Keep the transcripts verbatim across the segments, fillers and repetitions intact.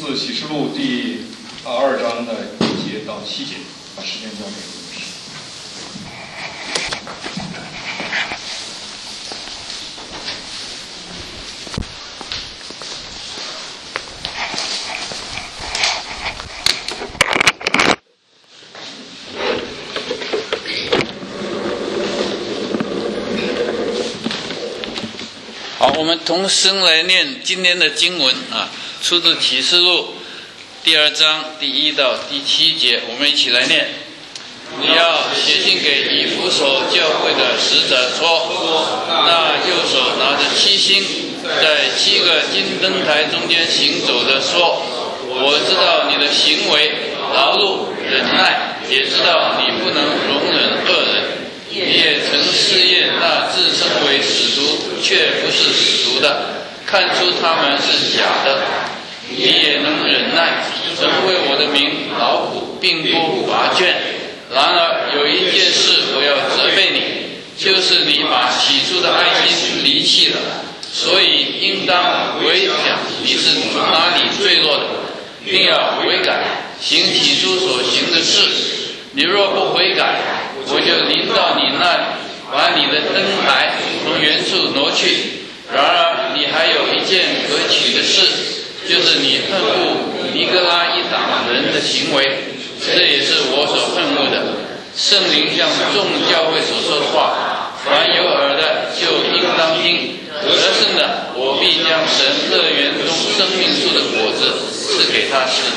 自启示录第二章的一节到七节，把时间交给牧师。 好，我们同声来念今天的经文啊，出自启示录第二章第一到第七节，我们一起来念。你要写信给以弗所教会的使者说，那右手拿着七星，在七个金灯台中间行走的说，我知道你的行为、劳碌、忍耐，也知道你不能容忍恶人。你也曾试验那自称为使徒却不是使徒的，看出他们是假的。你也能忍耐，曾为我的名劳苦，并不乏倦。然而有一件事我要责备你，就是你把起初的爱心离弃了。所以应当回想你是从哪里坠落的，并要悔改，行起初所行的事。你若不悔改，我就临到你那里，把你的灯台从原处挪去。然而你还有一件可取的事，就是你恨恶尼哥拉一党人的行为，这也是我所恨恶的。圣灵向众教会所说的话，凡有耳的就应当听。得胜的，我必将神乐园中生命树的果子赐给他吃。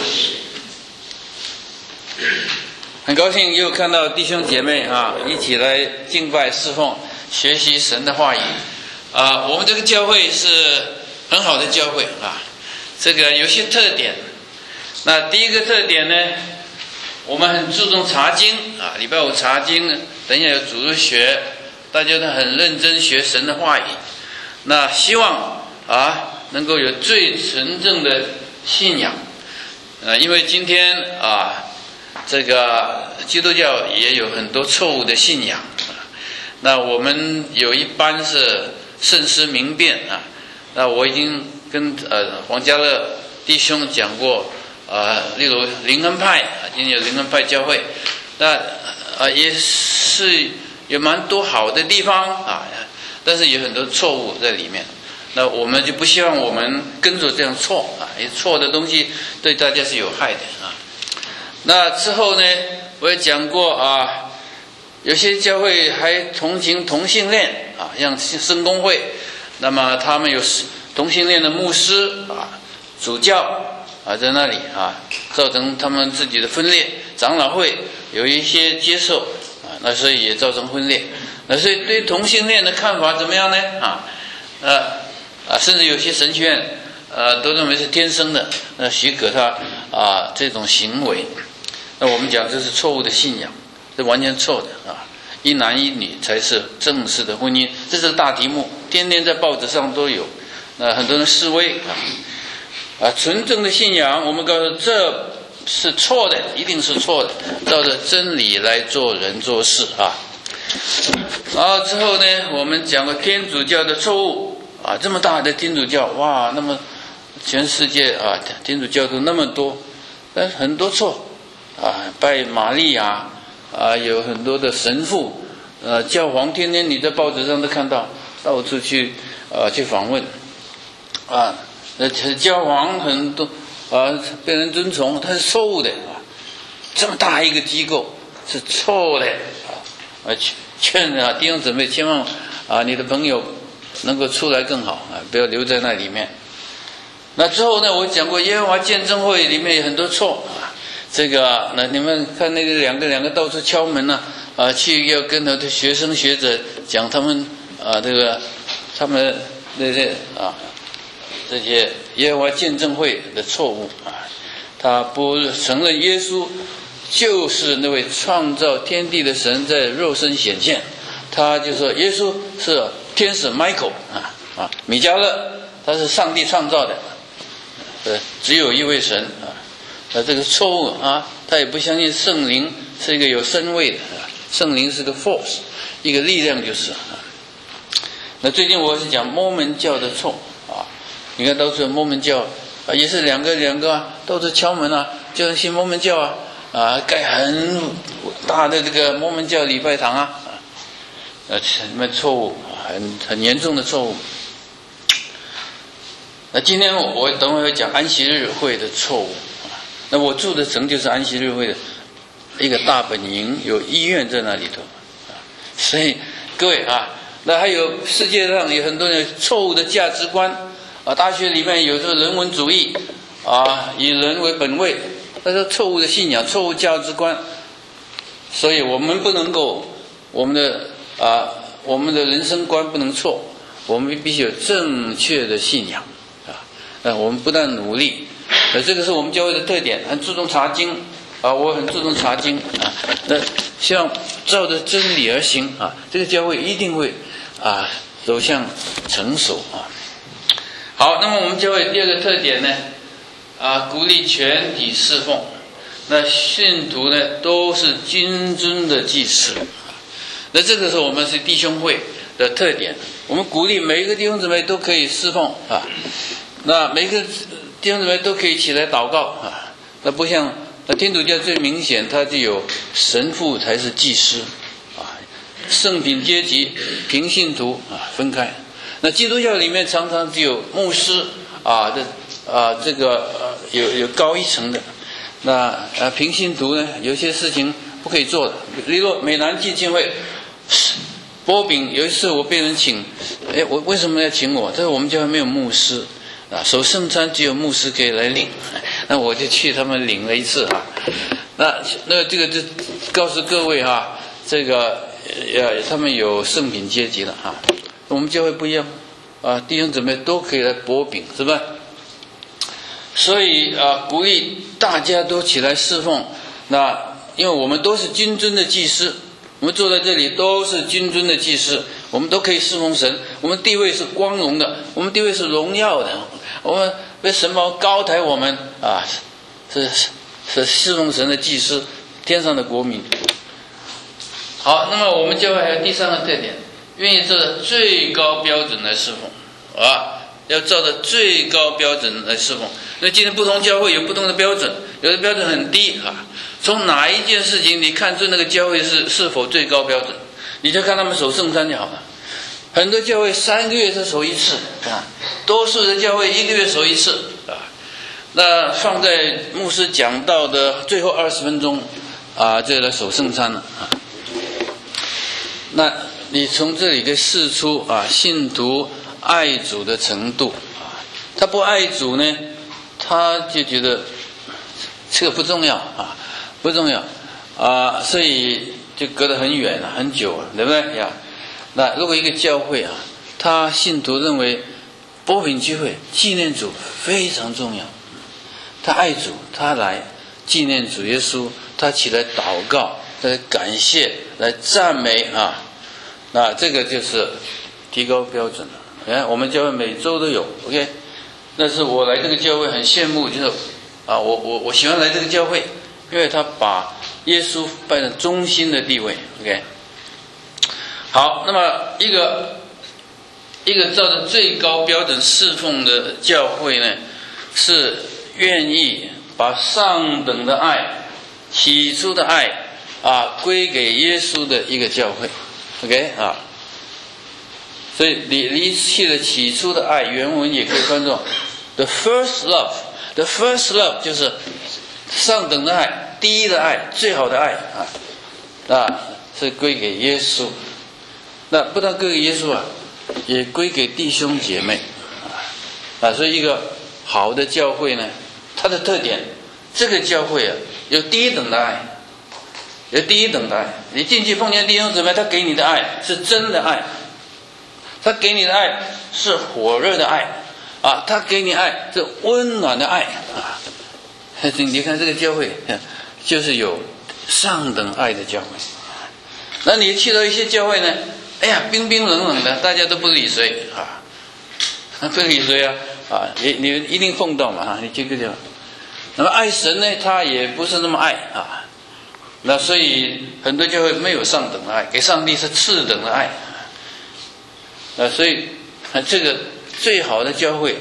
很高兴又看到弟兄姐妹啊，一起来敬拜侍奉，学习神的话语啊。我们这个教会是很好的教会啊，这个有些特点。那第一个特点呢，我们很注重查经啊，礼拜五查经，等一下有主日学，大家都很认真学神的话语。那希望啊能够有最纯正的信仰，呃，因为今天啊。这个基督教也有很多错误的信仰，那我们有一班是慎思明辨啊。那我已经跟呃黄家乐弟兄讲过，呃，例如灵恩派啊，今天有灵恩派教会，那呃也是有蛮多好的地方啊，但是有很多错误在里面。那我们就不希望我们跟着这样错啊，因为错的东西对大家是有害的啊。那之后呢，我也讲过啊，有些教会还同情同性恋啊，像圣公会，那么他们有同性恋的牧师啊、主教啊在那里啊，造成他们自己的分裂。长老会有一些接受啊，那所以也造成分裂。那所以对同性恋的看法怎么样呢？啊，呃啊，甚至有些神学院呃都认为是天生的，那许可他啊这种行为。那我们讲这是错误的信仰，这完全错的啊！一男一女才是正式的婚姻，这是个大题目，天天在报纸上都有。那很多人示威啊，啊，纯正的信仰，我们告诉这是错的，一定是错的，照着真理来做人做事啊。然后之后呢，我们讲过天主教的错误啊，这么大的天主教，哇，那么全世界啊，天主教徒那么多，但是很多错。啊，拜玛利亚啊，有很多的神父，呃，教皇天天你在报纸上都看到，到处去呃去访问，啊，呃，教皇很多啊被人尊崇，他是错误的啊，这么大一个机构是错的啊，劝啊弟兄姊妹千万啊，你的朋友能够出来更好啊，不要留在那里面。那之后呢，我讲过耶和华见证会里面有很多错啊。这个，那你们看那个两个两个到处敲门呢、啊，啊，去要跟他的学生学者讲他们啊，这个他们那些啊这些耶和华见证会的错误啊，他不承认耶稣就是那位创造天地的神在肉身显现，他就说耶稣是天使 Michael 啊啊，米迦勒他是上帝创造的，呃，只有一位神啊。呃，这个错误啊，他也不相信圣灵是一个有身位的，圣灵是个 force， 一个力量就是啊。那最近我是讲摩门教的错啊，你看到处摩门教啊，也是两个两个啊，都是敲门啊，就像信摩门教啊，啊，盖很大的这个摩门教礼拜堂啊，呃，什么错误，很很严重的错误。那今天我我等会会讲安息日会的错误。那我住的城就是安息日会的一个大本营，有医院在那里头，所以各位啊，那还有世界上有很多人错误的价值观啊，大学里面有这个人文主义啊，以人为本位，那是错误的信仰、错误价值观，所以我们不能够我们的啊我们的人生观不能错，我们必须有正确的信仰啊，那我们不但努力。呃，这个是我们教会的特点，很注重查经啊，我很注重查经啊。那希望照着真理而行啊，这个教会一定会啊走向成熟啊。好，那么我们教会第二个特点呢，啊，鼓励全体侍奉。那信徒呢都是君尊的祭司，那这个是我们是弟兄会的特点。我们鼓励每一个弟兄姊妹都可以侍奉啊，那每一个弟兄姊妹都可以起来祷告啊，那不像那天主教最明显，它就有神父才是祭司啊，圣品阶级平信徒啊分开。那基督教里面常常只有牧师啊这啊这个呃有有高一层的，那呃平信徒呢有些事情不可以做的，例如美南基金会波饼，有一次我被人请，哎，我为什么要请我？他说我们教会没有牧师。啊，守圣餐只有牧师可以来领，那我就去他们领了一次啊。那那这个就告诉各位哈、啊，这个呃他们有圣品阶级了哈、啊，我们教会不一样啊，弟兄姊妹都可以来擘饼，是吧？所以啊，鼓励大家都起来侍奉。那因为我们都是君尊的祭司，我们坐在这里都是君尊的祭司，我们都可以侍奉神，我们地位是光荣的，我们地位是荣耀的，我们被神宝高抬我们啊，是是侍奉神的祭司，天上的国民。好，那么我们教会还有第三个特点，愿意照着最高标准来侍奉啊，要照着最高标准来侍奉。那今天不同教会有不同的标准，有的标准很低啊。从哪一件事情你看出那个教会是是否最高标准？你就看他们守圣餐就好了。很多教会三个月才守一次啊，多数的教会一个月守一次啊。那放在牧师讲道的最后二十分钟啊，这来守圣餐了啊。那你从这里可以试出啊，信徒爱主的程度啊。他不爱主呢，他就觉得这个不重要啊。不重要啊，所以就隔得很远了，很久了，对不对呀？那如果一个教会啊，他信徒认为擘饼聚会纪念主非常重要，他爱主，他来纪念主耶稣，他起来祷告，来感谢，来赞美啊，那这个就是提高标准了。你看我们教会每周都有 ，OK， 那是我来这个教会很羡慕，就是啊，我我我喜欢来这个教会。因为他把耶稣摆在中心的地位 ，OK。好，那么一个一个照着最高标准侍奉的教会呢，是愿意把上等的爱、起初的爱啊归给耶稣的一个教会 ，OK 啊。所以离离弃了起初的爱，原文也可以翻作 the first love。the first love 就是上等的爱，第一的爱，最好的爱啊，啊是归给耶稣。那不但归给耶稣啊，也归给弟兄姐妹啊。啊，所以一个好的教会呢，它的特点，这个教会啊，有第一等的爱，有第一等的爱。你进去碰见弟兄姊妹，他给你的爱是真的爱，他给你的爱是火热的爱啊，他给你爱是温暖的爱啊。你看这个教会就是有上等爱的教会。那你去到一些教会呢，哎呀冰冰冷冷的，大家都不理谁啊，不理谁啊啊，你你一定碰到嘛啊，你这个地方。那么爱神呢，他也不是那么爱啊。那所以很多教会没有上等的爱，给上帝是次等的爱。啊，所以这个最好的教会，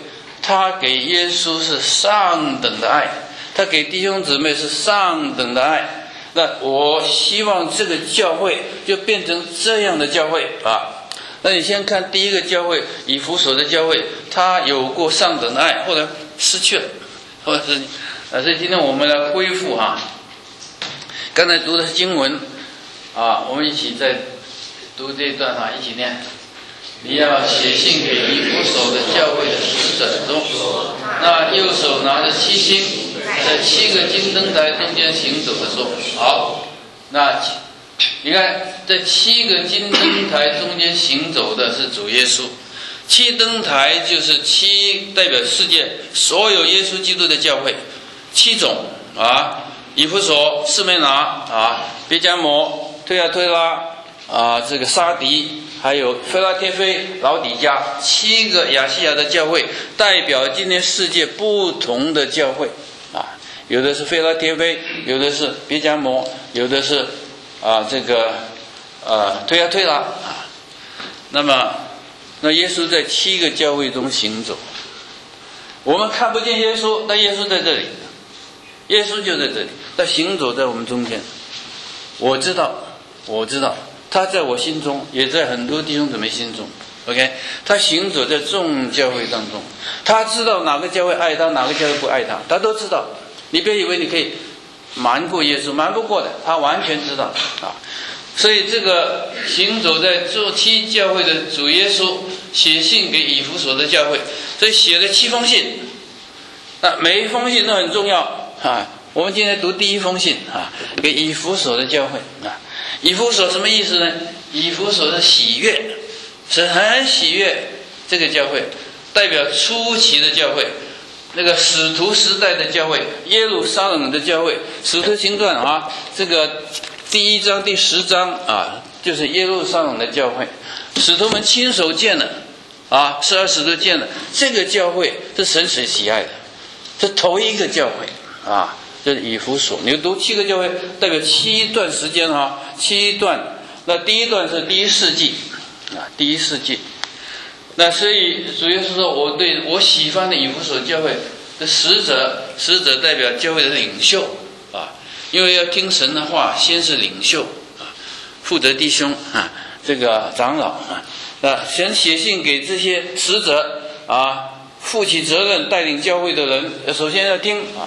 他给耶稣是上等的爱，他给弟兄姊妹是上等的爱。那我希望这个教会就变成这样的教会啊。那你先看第一个教会，以弗所的教会，他有过上等的爱，后来失去了，或者是呃，所以今天我们来恢复哈。刚才读的是经文啊，我们一起再读这一段哈，一起念。你要写信给以弗所的教会的使者中，那右手拿着七星，在七个金灯台中间行走的说，好，那你看这七个金灯台中间行走的是主耶稣，七灯台就是七代表世界所有耶稣基督的教会，七种啊，以弗所、士每拿啊、别迦摩、推亚推拉啊，这个沙迪。还有菲拉帖菲、老底嘉，七个亚细亚的教会，代表今天世界不同的教会啊，有的是菲拉帖菲，有的是别迦摩，有的是啊这个呃推亚推拉啊。那么，那耶稣在七个教会中行走，我们看不见耶稣，但耶稣在这里，耶稣就在这里，他行走在我们中间。我知道，我知道。他在我心中，也在很多弟兄姊妹心中 ，OK， 他行走在众教会当中，他知道哪个教会爱他，哪个教会不爱他，他都知道。你别以为你可以瞒过耶稣，瞒不过的，他完全知道啊。所以这个行走在做七教会的主耶稣写信给以弗所的教会，所以写了七封信，那每一封信都很重要啊。我们今天读第一封信啊，给以弗所的教会啊。以弗所什么意思呢？以弗所是喜悦，是很喜悦这个教会，代表初期的教会，那个使徒时代的教会，耶路撒冷的教会。使徒行传啊，这个第一章第十章啊，就是耶路撒冷的教会，使徒们亲手建的啊，十二使徒建的，这个教会是神所喜爱的，是头一个教会啊。这是以弗所，你读七个教会，代表七段时间哈，七段。那第一段是第一世纪啊，第一世纪。那所以主耶稣说，我对我喜欢的以弗所教会的使者，使者代表教会的领袖啊，因为要听神的话，先是领袖啊，负责弟兄啊，这个长老啊，那神写信给这些使者啊，负起责任带领教会的人，首先要听啊。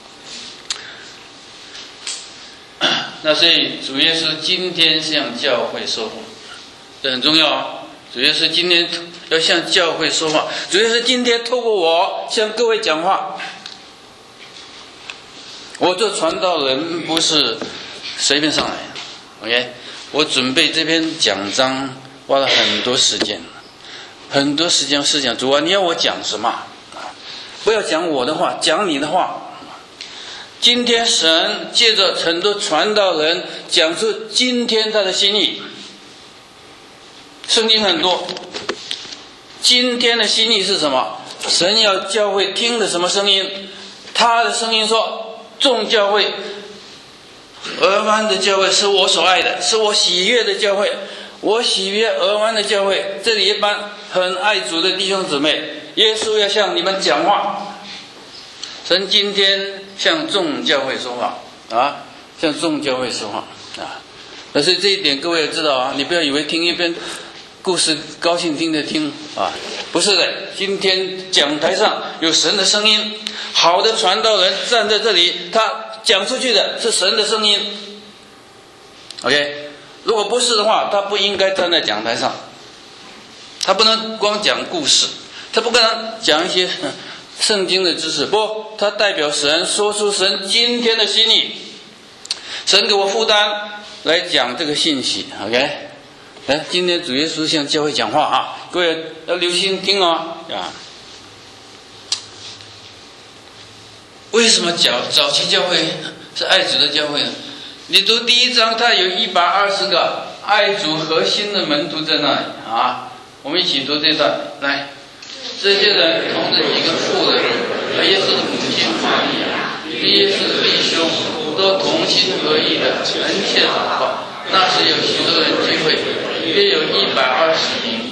那所以主耶稣今天向教会说话，这很重要啊！主耶稣今天要向教会说话，主耶稣今天透过我向各位讲话。我做传道人不是随便上来的 ，OK？ 我准备这篇讲章花了很多时间，很多时间思想。主啊，你要我讲什么？不要讲我的话，讲你的话。今天神借着很多传道人讲出今天他的心意，圣经很多。今天的心意是什么？神要教会听的什么声音？他的声音说：众教会，俄湾的教会是我所爱的，是我喜悦的教会。我喜悦俄湾的教会，这里一般很爱主的弟兄姊妹，耶稣要向你们讲话。神今天向众教会说话啊，向众教会说话啊。但是这一点各位要知道啊，你不要以为听一篇故事高兴听着听啊，不是的。今天讲台上有神的声音，好的传道人站在这里，他讲出去的是神的声音。OK， 如果不是的话，他不应该站在讲台上，他不能光讲故事，他不可能讲一些圣经的知识，不，他代表神说出神今天的心意，神给我负担来讲这个信息 ，OK？ 来，今天主耶稣向教会讲话啊，各位要留心听哦啊。为什么早早期教会是爱主的教会呢？你读第一章，它有一百二十个爱主核心的门徒在那里啊。我们一起读这段来。这些人同着几个妇人和耶稣的母亲玛利亚，与耶稣的弟兄都同心合意的恳切祷告。那时有许多人聚会，约有一百二十名。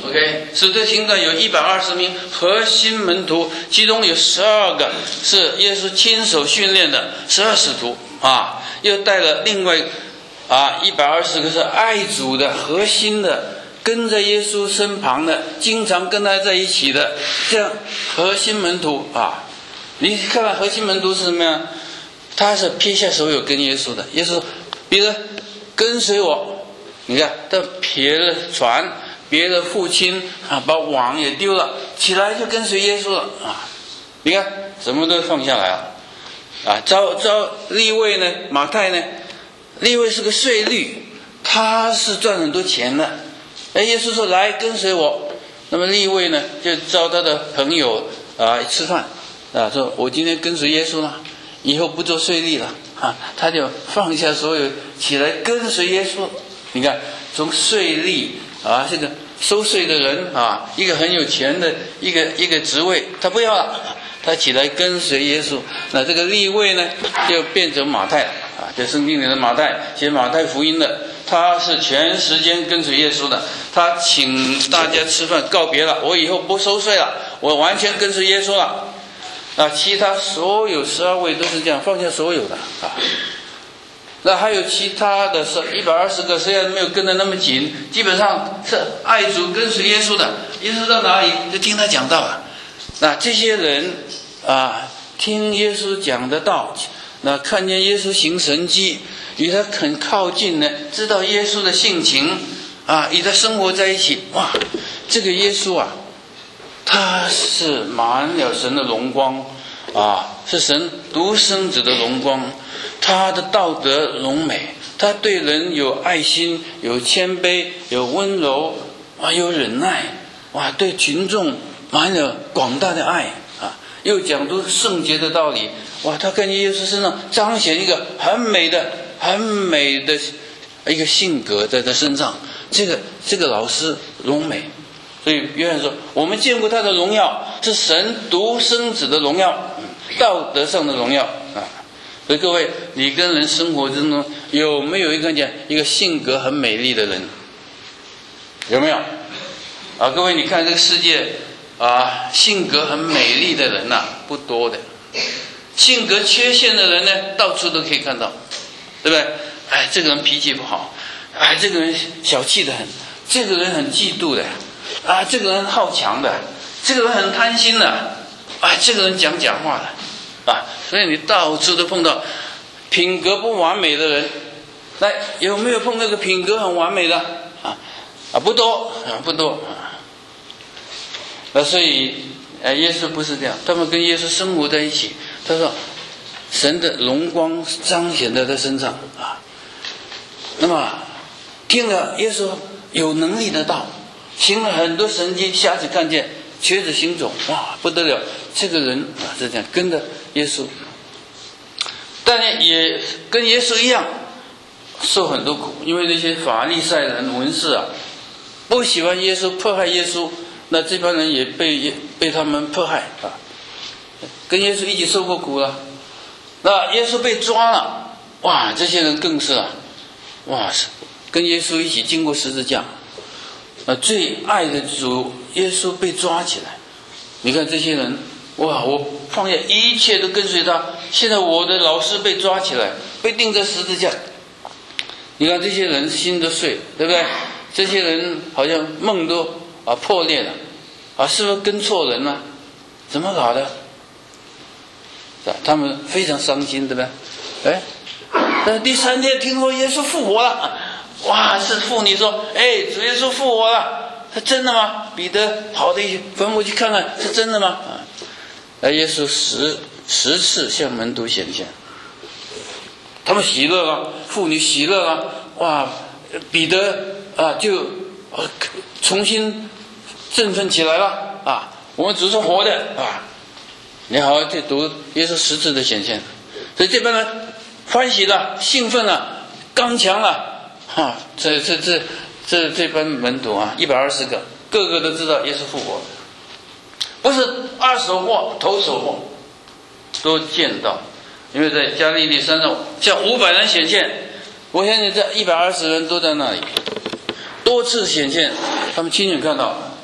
OK， 使徒行传有一百二十名核心门徒，其中有十二个是耶稣亲手训练的十二使徒啊，又带了另外啊一百二十个是爱主的核心的，跟在耶稣身旁的，经常跟他在一起的，这样核心门徒啊。你看看核心门徒是什么样？他是撇下所有跟耶稣的。耶稣说：“彼得，跟随我。”你看，他撇了船，别了父亲啊，把网也丢了，起来就跟随耶稣了啊！你看，什么都放下来了啊！招招利未呢？马太呢？利未是个税吏，他是赚很多钱的。哎，耶稣说：“来跟随我。”那么利未呢，就招他的朋友啊吃饭。啊，说我今天跟随耶稣了，以后不做税吏了啊，他就放下所有，起来跟随耶稣。你看，从税吏啊，这个收税的人啊，一个很有钱的一个一个职位，他不要了，他起来跟随耶稣。那这个利未呢，就变成马太了啊，就圣经里的马太，写马太福音的，他是全时间跟随耶稣的，他请大家吃饭告别了，我以后不收税了，我完全跟随耶稣了。啊，其他所有十二位都是这样放下所有的啊。那还有其他的是一百二十个，虽然没有跟得那么紧，基本上是爱主跟随耶稣的，耶稣到哪里就听他讲道了。那这些人啊，听耶稣讲的道，那看见耶稣行神迹，与他很靠近呢，知道耶稣的性情啊，与他生活在一起，哇，这个耶稣啊，他是满了神的荣光啊，是神独生子的荣光。他的道德荣美，他对人有爱心，有谦卑，有温柔啊，有忍耐，哇，对群众满了广大的爱啊，又讲出圣洁的道理，哇，他跟耶稣身上彰显一个很美的、很美的一个性格在他身上。这个这个老师荣美。所以约翰说，我们见过他的荣耀，是神独生子的荣耀，道德上的荣耀啊。所以各位，你跟人生活之中有没有一个讲一个性格很美丽的人？有没有？啊，各位，你看这个世界啊，性格很美丽的人呐、啊，不多的。性格缺陷的人呢，到处都可以看到，对不对？哎，这个人脾气不好，哎，这个人小气的很，这个人很嫉妒的。啊，这个人好强的，这个人很贪心的，啊，这个人讲假话的，啊，所以你到处都碰到品格不完美的人。来，有没有碰到个品格很完美的？啊啊，不多啊，不多啊。那所以，哎，耶稣不是这样，他们跟耶稣生活在一起。他说，神的荣光彰显在他身上啊。那么，听了耶稣有能力的道。行了很多神迹，瞎子看见，瘸子行走，哇，不得了！这个人啊是这样跟着耶稣，但也跟耶稣一样受很多苦，因为那些法利赛人文士啊，不喜欢耶稣，迫害耶稣，那这帮人也被被他们迫害啊，跟耶稣一起受过苦了。那耶稣被抓了，哇，这些人更是啊，哇，跟耶稣一起经过十字架。啊，最爱的主耶稣被抓起来，你看这些人，哇，我放下一切都跟随他。现在我的老师被抓起来，被钉在十字架。你看这些人心都碎，对不对？这些人好像梦都啊破裂了，啊，是不是跟错人了？怎么搞的？他们非常伤心，对不对？哎，但是第三天听说耶稣复活了。哇！是妇女说：“哎，主耶稣复活了，是真的吗？”彼得跑到坟墓去看看，是真的吗？啊！而耶稣十十次向门徒显现，他们喜乐了，妇女喜乐了。哇！彼得啊，就啊重新振奋起来了啊！我们主是活的啊！你好好去读耶稣十次的显现，所以这帮人欢喜了，兴奋了，刚强了。哈，这这这这这班门徒啊，一百二十个，个个都知道耶稣复活，不是二手货、头手货，都见到，因为在加利利山上向五百人显现，我相信这一百二十人都在那里，多次显现，他们亲眼看到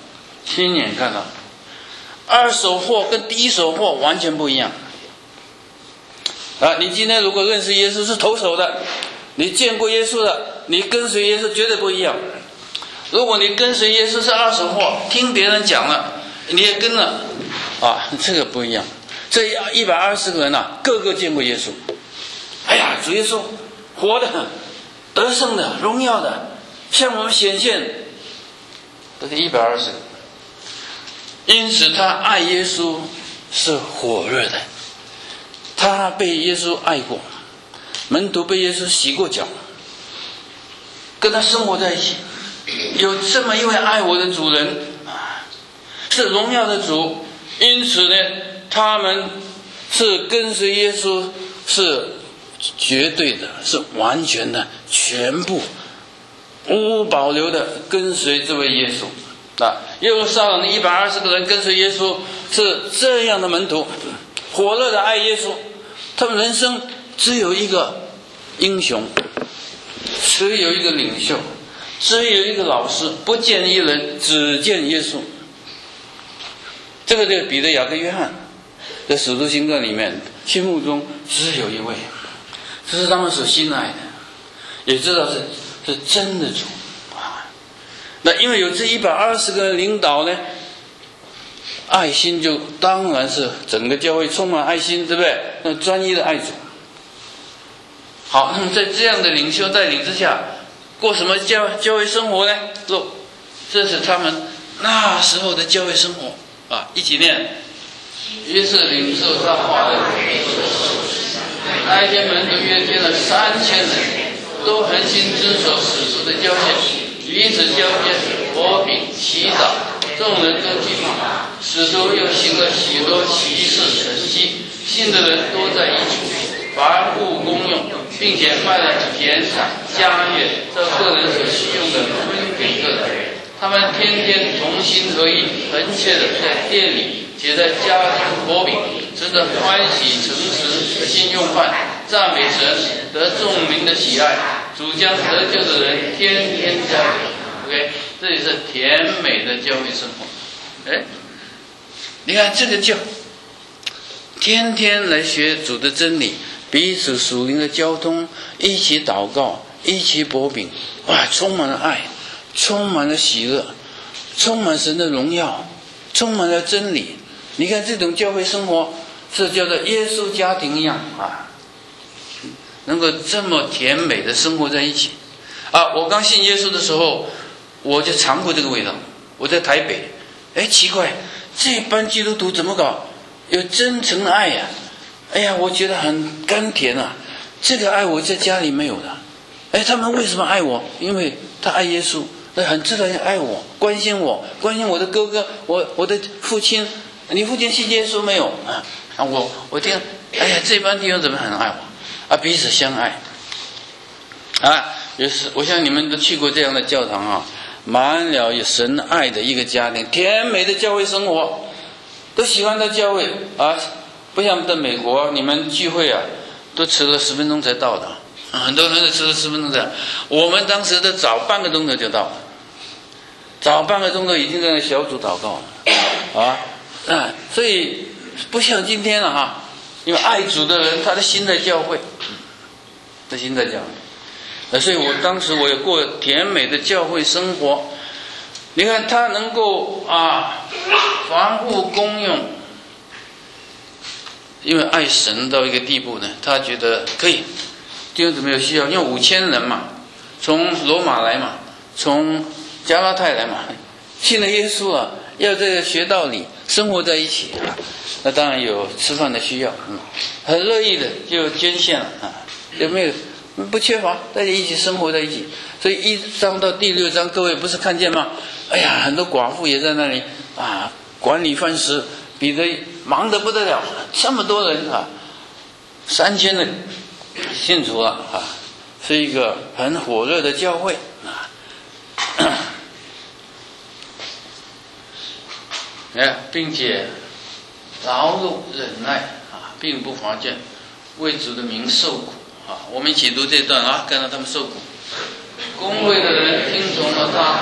亲眼看到，二手货跟第一手货完全不一样。啊，你今天如果认识耶稣是头手的，你见过耶稣的，你跟随耶稣绝对不一样。如果你跟随耶稣是二手货，听别人讲了，你也跟了，啊，这个不一样。这一百二十个人啊，个个见过耶稣。哎呀，主耶稣活的、得胜的、荣耀的，向我们显现。这是一百二十个。因此，他爱耶稣是火热的。他被耶稣爱过，门徒被耶稣洗过脚，跟他生活在一起。有这么一位爱我的主人，是荣耀的主，因此呢，他们是跟随耶稣，是绝对的，是完全的，全部无保留的跟随这位耶稣。啊，耶路撒冷一百二十个人跟随耶稣，是这样的门徒，火热的爱耶稣。他们人生只有一个英雄，只有一个领袖，只有一个老师，不见一人，只见耶稣。这个就是彼得、雅各、约翰在使徒行传里面，心目中只有一位，这是他们所信赖的，也知道是是真的主啊。那因为有这一百二十个领导呢，爱心就当然是整个教会充满爱心，对不对？那专一的爱主。好，那么在这样的领袖带领之下，过什么教教会生活呢？这是他们那时候的教会生活啊！一起念。于是领受他话的那一天，门徒约见了三千人，都恒心遵守使徒的教训，彼此交接，和平祈祷。众人都惧怕，使徒又行了许多奇事神迹，信的人多在一处，凡户公用，并且卖了田产家业，照个人所需用的分给个人。他们天天同心合意，恒切的在店里，且在家中和饼，吃着欢喜诚实的心用饭，赞美神，得众民的喜爱。主将得救的人天天加给。OK， 这里是甜美的教会生活。哎，你看这个教，天天来学主的真理，彼此属灵的交通，一起祷告，一起擘饼，哇，充满了爱，充满了喜乐，充满神的荣耀，充满了真理。你看这种教会生活，是叫做耶稣家庭一样啊，能够这么甜美的生活在一起啊！我刚信耶稣的时候，我就尝过这个味道。我在台北，哎，奇怪，这班基督徒怎么搞？有真诚的爱呀、啊！哎呀，我觉得很甘甜啊！这个爱我在家里没有的。哎，他们为什么爱我？因为他爱耶稣，很自然爱我，关心我，关心我的哥哥，我我的父亲。你父亲信耶稣没有啊？啊，我我听，哎呀，这班弟兄怎么很爱我啊？彼此相爱啊！也是，我想你们都去过这样的教堂啊，满了有神爱的一个家庭，甜美的教会生活，都喜欢到教会啊！不像在美国，你们聚会啊，都迟了十分钟才到的，啊、很多人都迟了十分钟才。我们当时都早半个钟头就到了，早半个钟头已经在小组祷告了啊！啊，所以不像今天了、啊、哈，因为爱主的人，他的心在教会，他心在教会，所以我当时我也过甜美的教会生活。你看他能够啊，防护公用，因为爱神到一个地步呢，他觉得可以，弟兄姊妹有需要，因为五千人嘛，从罗马来嘛，从加拉太来嘛，信了耶稣了，要这个学道理。生活在一起啊，那当然有吃饭的需要，嗯，很乐意的就捐献了啊，有没有？不缺乏，大家一起生活在一起。所以一章到第六章，各位不是看见吗？哎呀，很多寡妇也在那里啊，管理饭食，彼得忙得不得了，这么多人啊，三千人信主了啊，是一个很火热的教会啊。哎，并且劳碌忍耐啊，并不乏倦，为主的名受苦啊。我们一起读这段啊，看到他们受苦。公会的人听从了他，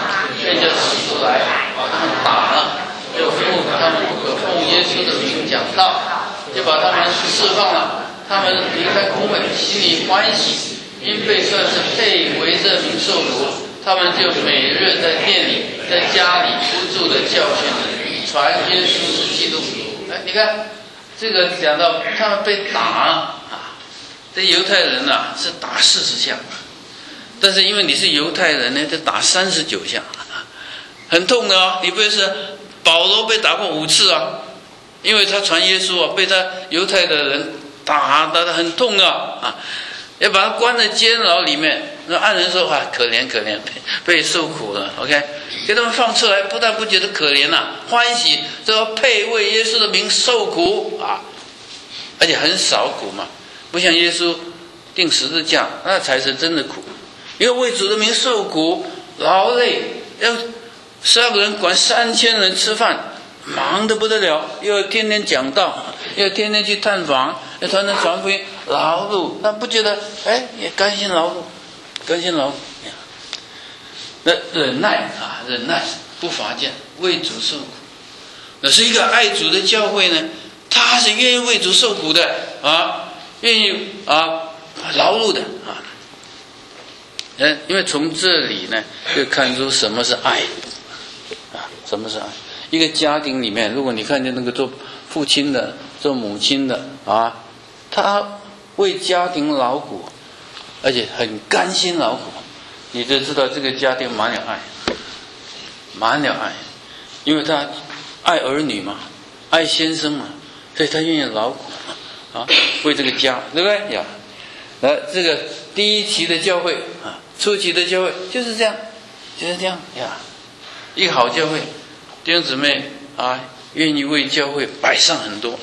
便叫使徒来把他们打了，就吩咐他们不可奉耶稣的名讲道，就把他们释放了。他们离开公会，心里欢喜，因被算是配为这名受苦。他们就每日在店里、在家里不住的教训人，传耶稣是基督。哎，你看这个讲到他们被打啊，这犹太人啊是打四十下，但是因为你是犹太人呢，就打三十九下，很痛的哦。你不是保罗被打过五次啊，因为他传耶稣啊，被他犹太的人打打得很痛啊啊，要把他关在监牢里面。那按人说啊，可怜可怜，被受苦了。OK， 给他们放出来，不但不觉得可怜啊，欢喜，这配为耶稣的名受苦啊，而且很少苦嘛，不像耶稣钉十字架，那才是真的苦。因为为主的名受苦劳累，要十二个人管三千人吃饭，忙得不得了，又要天天讲道，又要天天去探访，要传传传福音，劳碌，但不觉得哎，也甘心劳碌。甘心劳苦，那忍耐啊，忍耐不乏见，为主受苦。那是一个爱主的教会呢，他是愿意为主受苦的啊，愿意啊劳碌的啊。嗯，因为从这里呢，就看出什么是爱啊，什么是爱。一个家庭里面，如果你看见那个做父亲的、做母亲的啊，他为家庭劳苦。而且很甘心劳苦，你就知道这个家庭满了爱，满了爱，因为他爱儿女嘛，爱先生嘛，所以他愿意劳苦啊，为这个家，对不对呀？来，这个第一期的教会啊，初期的教会就是这样，就是这样呀。一个好教会，弟兄姊妹啊，愿意为教会摆上很多，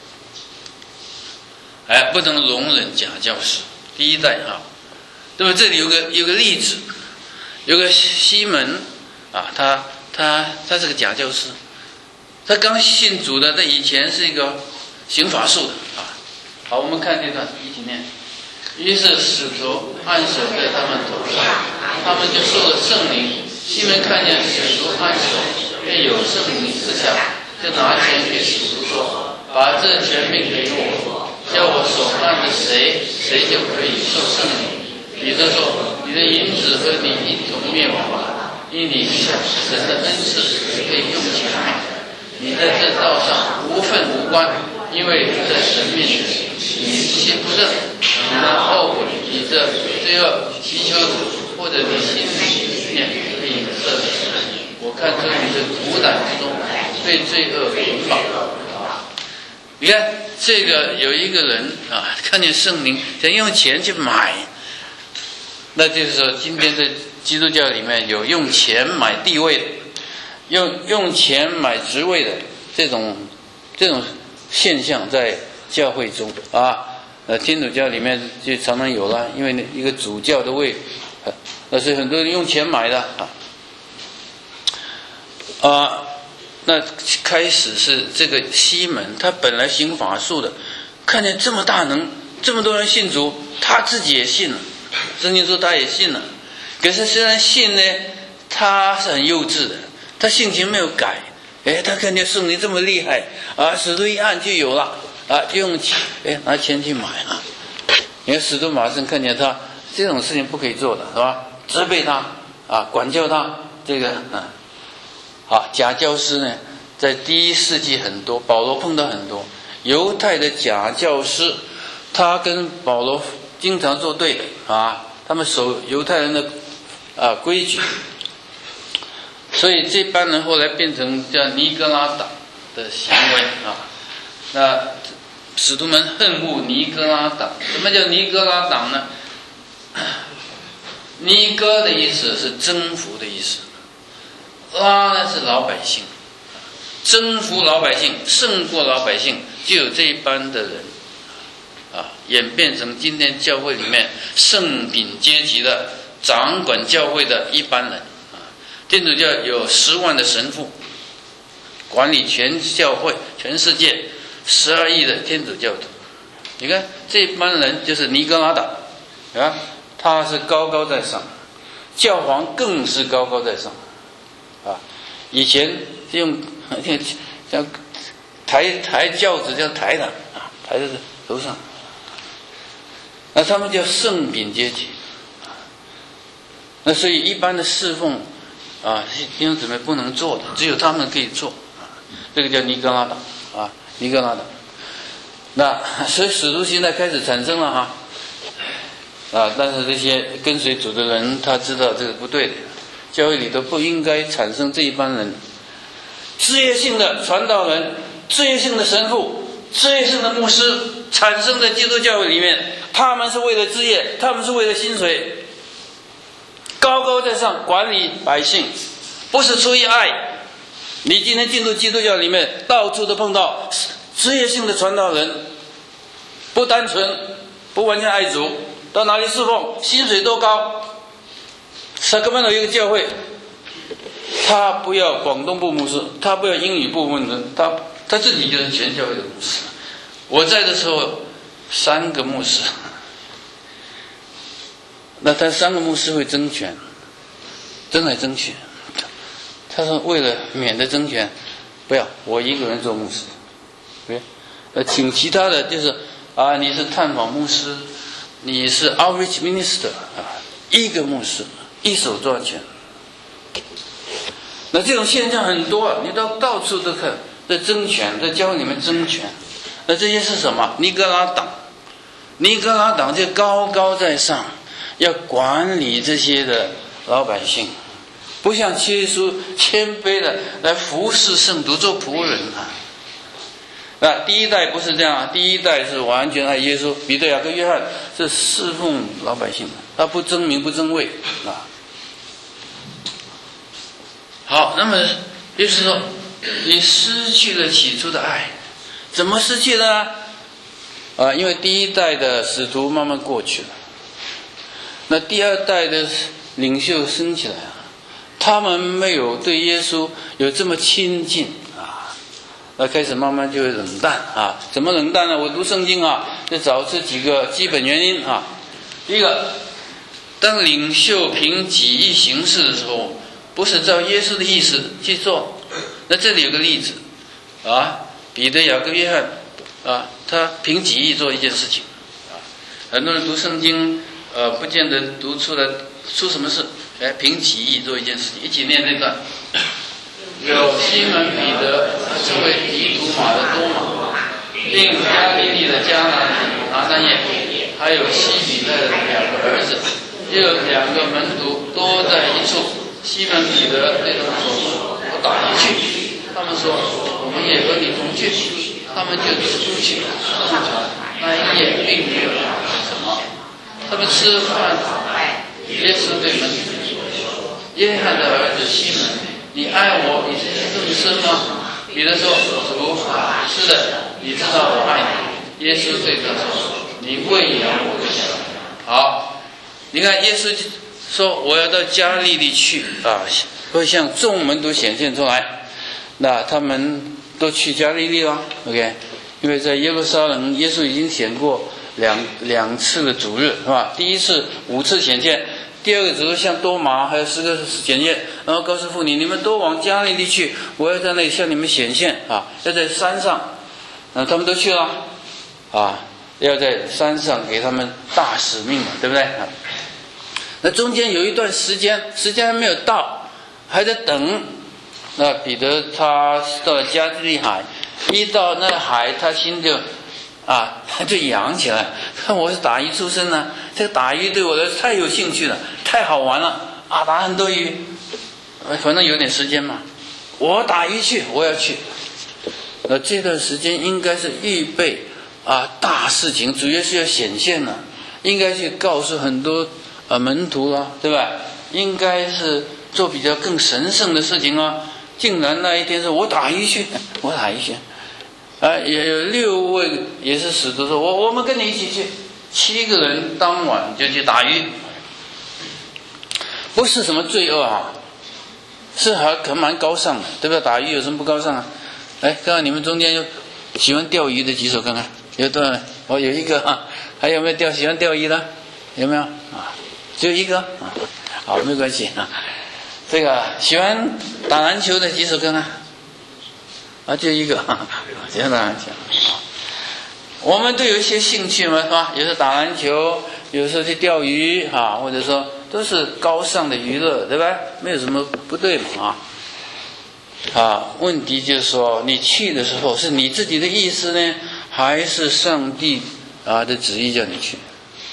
哎，不能容忍假教师。第一代啊。那么这里有个有个例子，有个西门啊，他他他是个假教师，他刚信主的，他以前是一个行法术的啊。好，我们看这段一起念。于是使徒按手在他们头上，他们就受了圣灵。西门看见使徒按手，便有圣灵赐下，就拿钱给使徒说：“把这权柄给我，叫我手按着谁，谁就可以受圣灵。”彼得说：“你的银子和你一同灭亡，因你向神的恩赐可以用钱买。你在这道上无份无关，因为在神面前你心不正，你的后悔，你这罪恶祈求主，或者你心里念可以赦免。我看出你是苦胆之中被罪恶捆绑。”你看这个有一个人啊，看见圣灵想用钱去买。那就是说，今天在基督教里面有用钱买地位的，用用钱买职位的这种这种现象在教会中啊，呃，天主教里面就常常有了，因为一个主教的位，那是很多人用钱买的啊。啊，那开始是这个西门，他本来行法术的，看见这么大能，这么多人信主，他自己也信了。圣经说他也信了，可是虽然信呢，他是很幼稚的，他性情没有改。哎，他看见圣灵这么厉害啊，使徒一按就有了啊，就用钱，哎，拿钱去买了。你看使徒马上看见他这种事情不可以做的，是吧？责备他啊，管教他，这个啊，好，假教师呢，在第一世纪很多，保罗碰到很多犹太的假教师，他跟保罗经常作对啊，他们守犹太人的啊规矩，所以这班人后来变成叫尼哥拉党的行为啊。那使徒们恨恶尼哥拉党，什么叫尼哥拉党呢？尼哥的意思是征服的意思，拉呢是老百姓，征服老百姓，胜过老百姓，就有这一班的人啊，演变成今天教会里面圣品阶级的掌管教会的一般人啊。天主教有十万的神父，管理全教会、全世界十二亿的天主教徒。你看这班人就是尼哥拉党啊，他是高高在上，教皇更是高高在上啊。以前用像抬抬轿子叫抬的啊，抬在头上。那他们叫圣品阶级。那所以一般的侍奉啊，弟兄姊妹不能做的，只有他们可以做。这个叫尼格拉党啊，尼格拉党。那所以使徒现在开始产生了哈。啊，但是这些跟随主的人，他知道这个不对的，教会里头不应该产生这一帮人，职业性的传道人、职业性的神父、职业性的牧师产生在基督教会里面，他们是为了职业，他们是为了薪水，高高在上管理百姓，不是出于爱。你今天进入基督教里面，到处都碰到职业性的传道人，不单纯，不完全爱主。到哪里侍奉，薪水多高？萨克曼有一个教会，他不要广东部牧师，他不要英语部分的，他他自己就是全教会的牧师。我在的时候，三个牧师，那他三个牧师会争权，争来争去。他说为了免得争权，不要我一个人做牧师，对，呃，请其他的就是啊，你是探访牧师。你是 outreach minister 啊，一个牧师一手抓权。那这种现象很多啊，你到到处都看，在争权，在教会里面争权。那这些是什么？尼格拉党，尼格拉党就高高在上，要管理这些的老百姓，不像耶稣谦卑的来服侍圣徒，做仆人啊。那第一代不是这样，第一代是完全爱耶稣，彼得、雅各、约翰是侍奉老百姓，他不争名不争位啊。好，那么就是说，你失去了起初的爱，怎么失去呢？啊，因为第一代的使徒慢慢过去了，那第二代的领袖升起来了，他们没有对耶稣有这么亲近。那开始慢慢就会冷淡啊？怎么冷淡呢？我读圣经啊，就找出几个基本原因啊。第一个，当领袖凭己意行事的时候，不是照耶稣的意思去做。那这里有个例子啊，彼得、雅各、约翰啊，他凭己意做一件事情啊。很多人读圣经，呃，不见得读出来出什么事，哎，凭己意做一件事情。一起念这段。有西门彼得，称为彼土马的多马，并加利利的迦拿拿撒叶，还有西比泰的两个儿子，又有两个门徒多在一处。西门彼得对他们说：“我打你去。”他们说：“我们也和你同去。”他们就出去上船，那一夜并没有什么。他们吃饭，耶稣对门徒说：“约翰的儿子西门。”你爱我比这些更深吗？彼得说：“主啊，是的，你知道我爱你。”耶稣对他说：“你喂养我的小孩。”好，你看耶稣说：“我要到加利利去啊，会向众门徒显现出来。”那他们都去加利利了 ，OK？ 因为在耶路撒冷，耶稣已经显过两两次的主日，是吧？第一次五次显现。第二个只是像多马还有十个显现，然后告诉妇女，你们都往加利利去，我要在那里向你们显现啊！要在山上，那他们都去了啊！要在山上给他们大使命嘛，对不对啊？那中间有一段时间，时间还没有到，还在等。那彼得他到了加利利海，一到那海，他心就啊，他就痒起来。看我是打鱼出身呢，这个打鱼对我来说太有兴趣了，太好玩了啊！打很多鱼，反正有点时间嘛，我打鱼去，我要去。那这段时间应该是预备啊大事情，主耶稣要显现了，应该去告诉很多啊门徒了，对吧？应该是做比较更神圣的事情啊。竟然那一天是我打鱼去，我打鱼去。啊，也有六位也是使徒说，我我们跟你一起去，七个人当晚就去打鱼，不是什么罪恶啊，是还可蛮高尚的，对不对？打鱼有什么不高尚啊？来，看看你们中间有喜欢钓鱼的举手看看，有多少？哦，有一个啊，还有没有钓喜欢钓鱼的？有没有啊？只有一个啊？好，没关系啊。 这个喜欢打篮球的举手看看。啊，就一个，喜欢打篮球。我们都有一些兴趣嘛，是吧？有时候打篮球，有时候去钓鱼啊，或者说都是高尚的娱乐，对吧？没有什么不对嘛啊。啊，问题就是说，你去的时候是你自己的意思呢，还是上帝啊的旨意叫你去？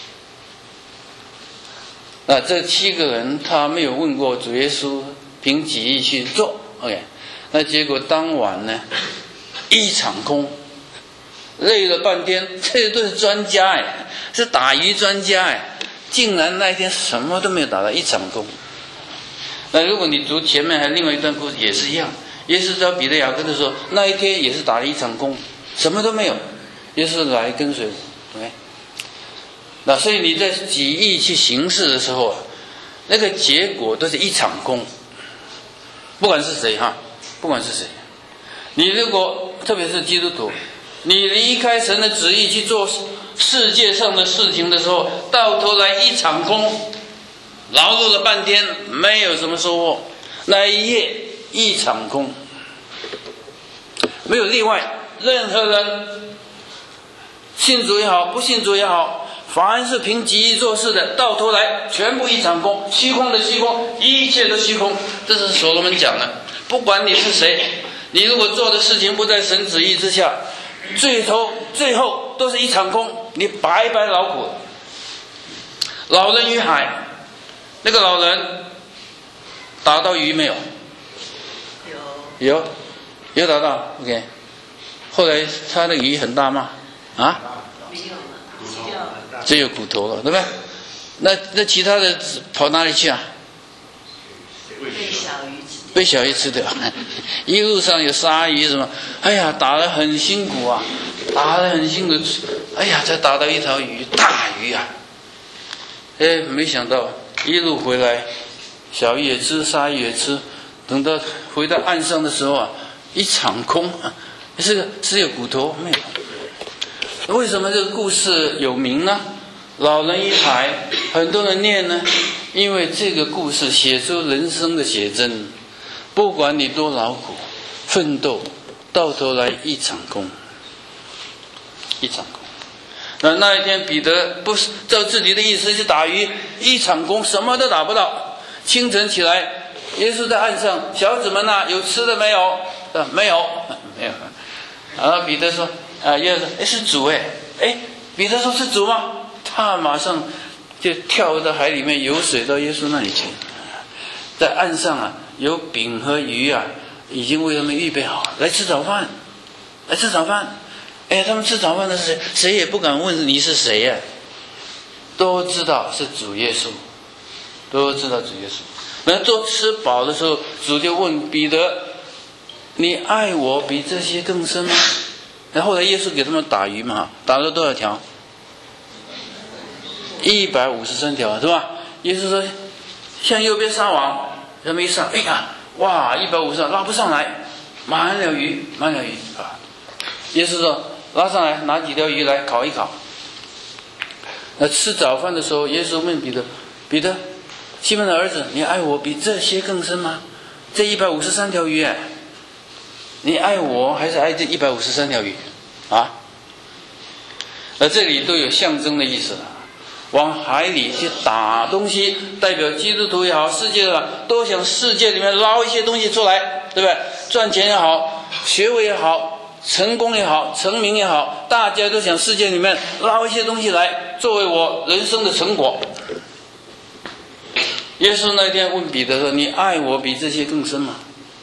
那这七个人他没有问过主耶稣，凭己意去做 ，OK。那结果当晚呢，一场空，累了半天，这都是专家哎，是打鱼专家哎，竟然那一天什么都没有打到，一场空。那如果你读前面还有另外一段故事也是一样，耶稣叫彼得雅各的时候，那一天也是打了一场空，什么都没有，耶稣来跟随我 ，OK。那所以你在己意去行事的时候啊，那个结果都是一场空，不管是谁哈。不管是谁，你如果特别是基督徒，你离开神的旨意去做世界上的事情的时候，到头来一场空，劳碌了半天没有什么收获，那一夜一场空，没有例外。任何人信主也好，不信主也好，凡是凭己意做事的，到头来全部一场空，虚空的虚空，一切都虚空。这是所罗门讲的。不管你是谁，你如果做的事情不在神旨意之下，最后最后都是一场空，你白白劳苦。老人与海，那个老人打到鱼没有？有，有，有打到 ，OK。后来他的鱼很大吗？啊？没有了，只有骨头了，对不对？那那其他的跑哪里去啊？ 被小鱼吃。 被小鱼吃掉，一路上有鲨鱼什么，哎呀，打得很辛苦啊，打得很辛苦，哎呀，才打到一条鱼，大鱼啊，哎，没想到一路回来，小鱼也吃，鲨鱼也吃，等到回到岸上的时候啊，一场空，这个只有骨头没有。为什么这个故事有名呢？老人与海，很多人念呢，因为这个故事写出人生的写真。不管你多劳苦奋斗，到头来一场空，一场空。那那一天彼得不是照自己的意思去打鱼，一场空，什么都打不到。清晨起来，耶稣在岸上，小子们呐、啊，有吃的没有？啊，没有，没有。然后彼得说：“啊，耶稣说，哎，是主哎，哎，彼得说是主吗？”他马上就跳到海里面游水到耶稣那里去，在岸上啊。有饼和鱼啊，已经为他们预备好，来吃早饭，来吃早饭。哎，他们吃早饭的是谁？谁也不敢问你是谁呀、啊，都知道是主耶稣，都知道主耶稣。那做吃饱的时候，主就问彼得：“你爱我比这些更深吗？”然后来耶稣给他们打鱼嘛，打了多少条？一百五十三条，是吧？耶稣说：“向右边撒网。”人们一上，哎呀，哇，一百五十拉不上来，满了鱼，满了鱼啊！耶稣说：“拉上来，拿几条鱼来烤一烤。”那吃早饭的时候，耶稣问彼得：“彼得，西门的儿子，你爱我比这些更深吗？这一百五十三条鱼，哎，你爱我还是爱这一百五十三条鱼啊？”那这里都有象征的意思了。往海里去打东西，代表基督徒也好，世界的都想世界里面捞一些东西出来，对不对？赚钱也好，学位也好，成功也好，成名也好，大家都想世界里面捞一些东西来，作为我人生的成果。耶稣那天问彼得说：“你爱我比这些更深吗？”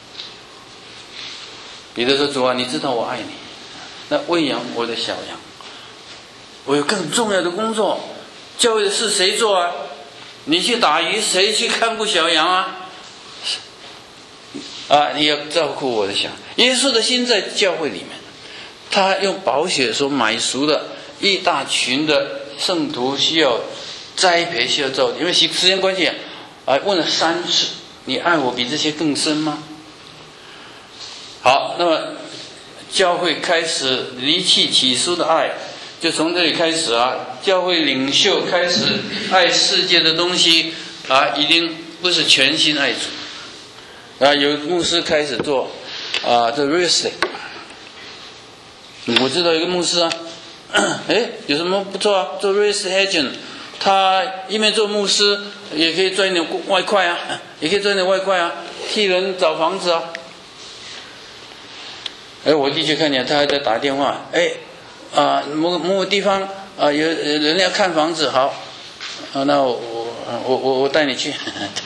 彼得说：“主啊，你知道我爱你，那喂养我的小羊，我有更重要的工作。教会的事谁做啊？你去打鱼，谁去看顾小羊啊？啊，你要照顾我的小羊。”耶稣的心在教会里面，他用宝血所买赎的一大群的圣徒需要栽培，需要造就。因为时间关系啊，问了三次：“你爱我比这些更深吗？”好，那么教会开始离弃起初的爱。就从这里开始啊，教会领袖开始爱世界的东西啊，已经不是全心爱主， 啊，有牧师开始做啊，这 real estate。我知道一个牧师啊，哎，有什么不错啊？做 real estate agent， 他一面做牧师，也可以赚一点外快啊，也可以赚点外快啊，替人找房子啊。哎，我弟去看见他还在打电话，哎，啊，某某个地方啊，有人要看房子，好，啊，那我我我我带你去。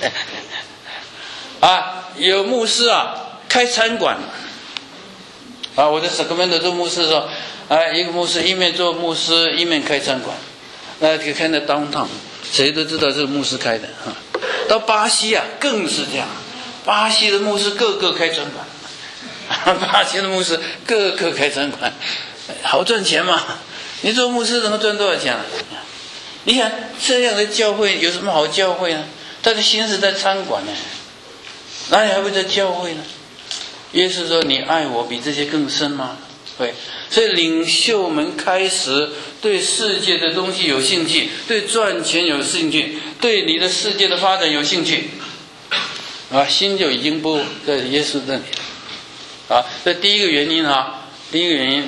啊，有牧师啊，开餐馆。啊，我在 Sacramento 做牧师的时候，啊，一个牧师一面做牧师，一面开餐馆，那就开在 downtown， 谁都知道这是牧师开的啊。到巴西啊，更是这样，巴西的牧师个个开餐馆，巴西的牧师个个开餐馆，好赚钱嘛。你做牧师能够赚多少钱啊？你想这样的教会有什么好教会呢？他的心是在餐馆呢，哪里还会在教会呢？耶稣说：“你爱我比这些更深吗？”对，所以领袖们开始对世界的东西有兴趣，对赚钱有兴趣，对你的世界的发展有兴趣，啊，心就已经不在耶稣这里了。啊，这第一个原因啊，第一个原因，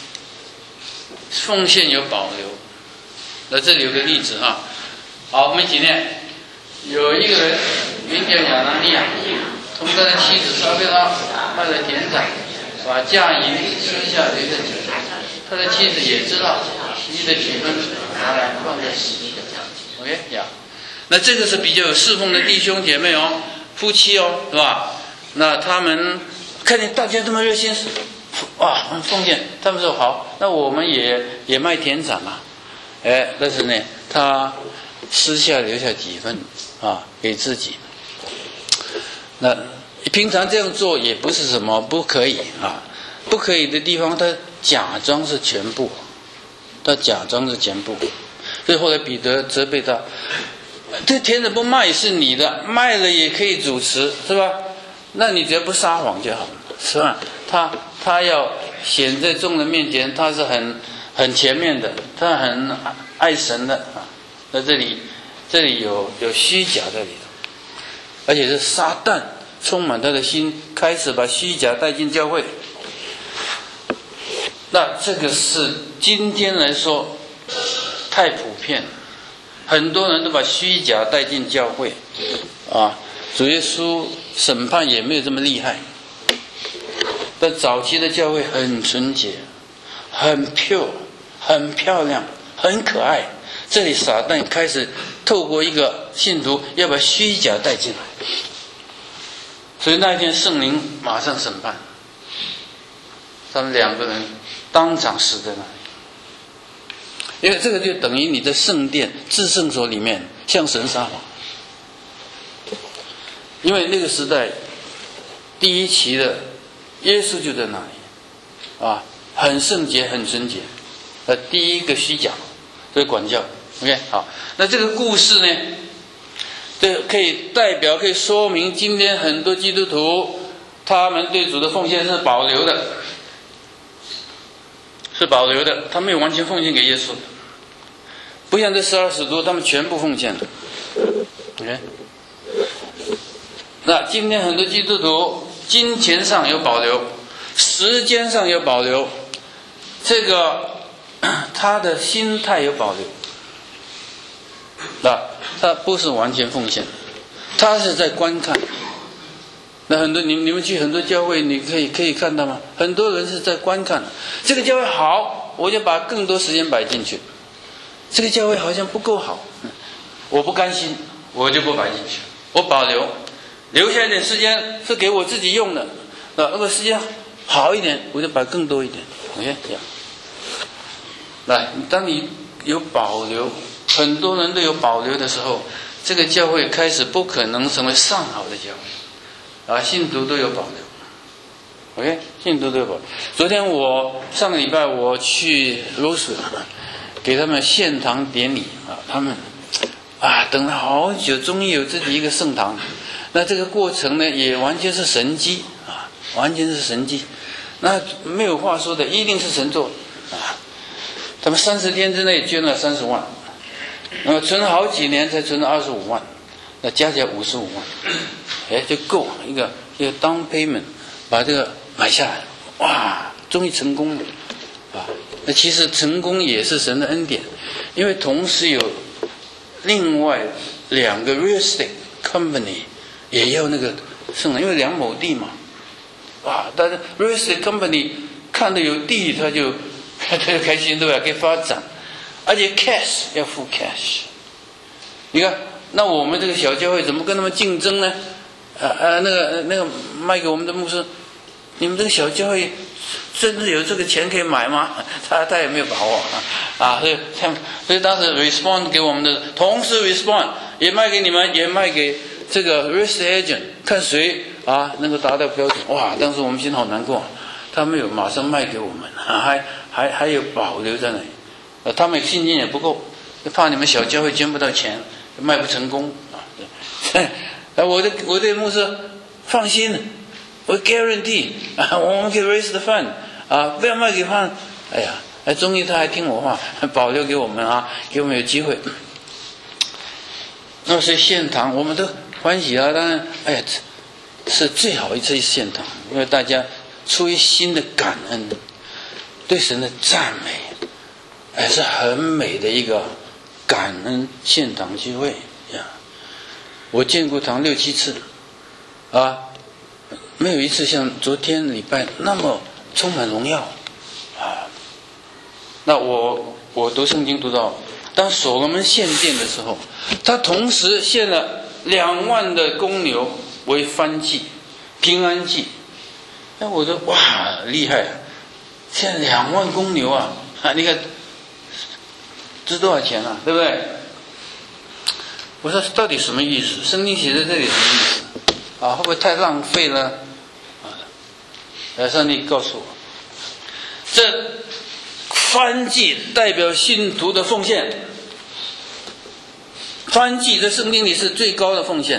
奉献有保留。那这里有个例子哈，好，我们今天有一个人名叫亚拿尼亚。从他的妻子撒贝拉卖了田产，把嫁银私下留着几分，他的妻子也知道，其的几分拿来放在死地的家。OK 呀，那这个是比较有侍奉的弟兄姐妹哦，夫妻哦，是吧？那他们看见大家这么热心，哇，奉献，他们说好，那我们也也卖田产嘛，哎，但是呢，他私下留下几分啊给自己。那平常这样做也不是什么不可以啊，不可以的地方他假装是全部，他假装是全部，所以后来彼得责备他，这田产不卖是你的，卖了也可以主持，是吧？那你只要不撒谎就好了，是吧？他他要显在众人面前，他是很很前面的，他很爱神的啊。那这里这里有有虚假在里头。而且是撒旦充满他的心，开始把虚假带进教会。那这个是今天来说太普遍了，很多人都把虚假带进教会啊。主耶稣审判也没有这么厉害，但早期的教会很纯洁，很 pure， 很漂亮，很可爱。这里撒旦开始透过一个信徒要把虚假带进来，所以那一天圣灵马上审判，他们两个人当场死在那里，因为这个就等于你在圣殿至圣所里面向神撒谎，因为那个时代第一期的耶稣就在那里啊，很圣洁很纯洁，呃，第一个虚假，所以管教。OK， 好，那这个故事呢，这可以代表可以说明今天很多基督徒他们对主的奉献是保留的，是保留的，他没有完全奉献给耶稣，不像这十二使徒他们全部奉献了。OK， 那今天很多基督徒金钱上有保留，时间上有保留，这个他的心态有保留。那他不是完全奉献，他是在观看。那很多你你们去很多教会，你可以可以看到吗？很多人是在观看，这个教会好，我就把更多时间摆进去；这个教会好像不够好，我不甘心，我就不摆进去，我保留，留下一点时间是给我自己用的。那如果时间好一点，我就摆更多一点。OK， 这样。来，当你有保留。很多人都有保留的时候，这个教会开始不可能成为上好的教会啊！信徒都有保留 ，OK， 信徒都有保留。昨天我上个礼拜我去罗水，给他们献堂典礼啊，他们啊等了好久，终于有自己一个圣堂。那这个过程呢，也完全是神迹啊，完全是神迹。那没有话说的，一定是神做啊！他们三十天之内捐了三十万。那么存了好几年才存了二十五万，那加起来五十五万，哎，就够一个一个 down payment 把这个买下来，哇，终于成功了啊！那其实成功也是神的恩典，因为同时有另外两个 real estate company 也要那个圣人，因为两亩地嘛，哇！但是 real estate company 看到有地，他就他就开心，对吧？可以发展，而且 cash 要付 cash。你看，那我们这个小教会怎么跟他们竞争呢？啊啊，那个那个卖给我们的牧师，你们这个小教会真的有这个钱可以买吗？他他也没有把握啊，啊，所以所以当时 respond 给我们的，同时 respond 也卖给你们，也卖给这个 risk agent， 看谁啊能够达到标准。哇，当时我们心好难过，他没有马上卖给我们，啊、还还还有保留在那里，呃，他们信心也不够，怕你们小教会捐不到钱，卖不成功啊。呃，我的我对牧师放心，我 guarantee 啊，我们可以 raise the fund 啊，不要卖给他。哎呀，哎，终于他还听我话，保留给我们啊，给我们有机会。那所以献堂我们都欢喜啊，当然，哎呀，是最好一次献堂，因为大家出于新的感恩，对神的赞美，哎，是很美的一个感恩献堂聚会呀。我见过堂六七次，啊，没有一次像昨天礼拜那么充满荣耀，啊。那我我读圣经读到，当所罗门献殿的时候，他同时献了两万的公牛为燔祭、平安祭。那我说哇，厉害！献两万公牛啊！啊，你看值多少钱啊？对不对？我说到底什么意思？圣经写在这里什么意思？啊，会不会太浪费了？啊，来，上帝告诉我，这燔祭代表信徒的奉献。燔祭在圣经里是最高的奉献。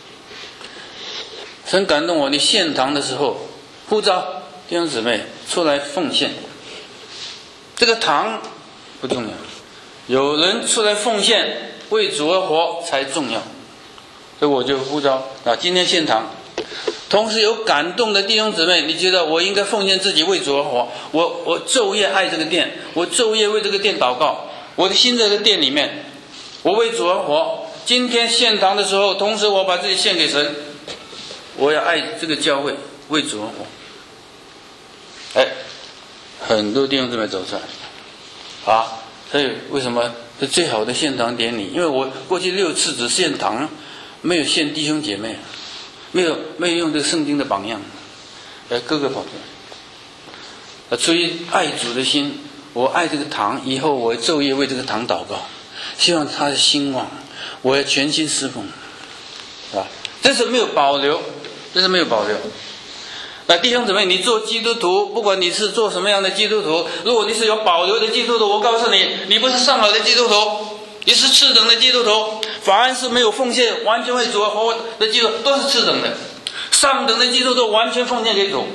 神感动我，你献堂的时候，呼召弟兄姊妹出来奉献。这个堂不重要，有人出来奉献。为主而活才重要，所以我就呼召啊，今天献堂，同时有感动的弟兄姊妹，你觉得我应该奉献自己为主而活，我我昼夜爱这个殿，我昼夜为这个殿祷告，我的心在这个殿里面，我为主而活。今天献堂的时候，同时我把自己献给神，我要爱这个教会，为主而活。哎，很多弟兄姊妹走出来，啊，所以为什么？是最好的献堂典礼，因为我过去六次只献堂，没有献弟兄姐妹，没有没有用这个圣经的榜样，呃，各个跑出来。呃，出于爱主的心，我爱这个堂，以后我昼夜为这个堂祷告，希望它的兴旺，我要全心侍奉，啊，这是没有保留，这是没有保留。那弟兄姊妹，你做基督徒，不管你是做什么样的基督徒，如果你是有保留的基督徒，我告诉你，你不是上好的基督徒，你是次等的基督徒。凡是没有奉献完全为主而活的基督徒都是次等的，上等的基督徒完全奉献给主。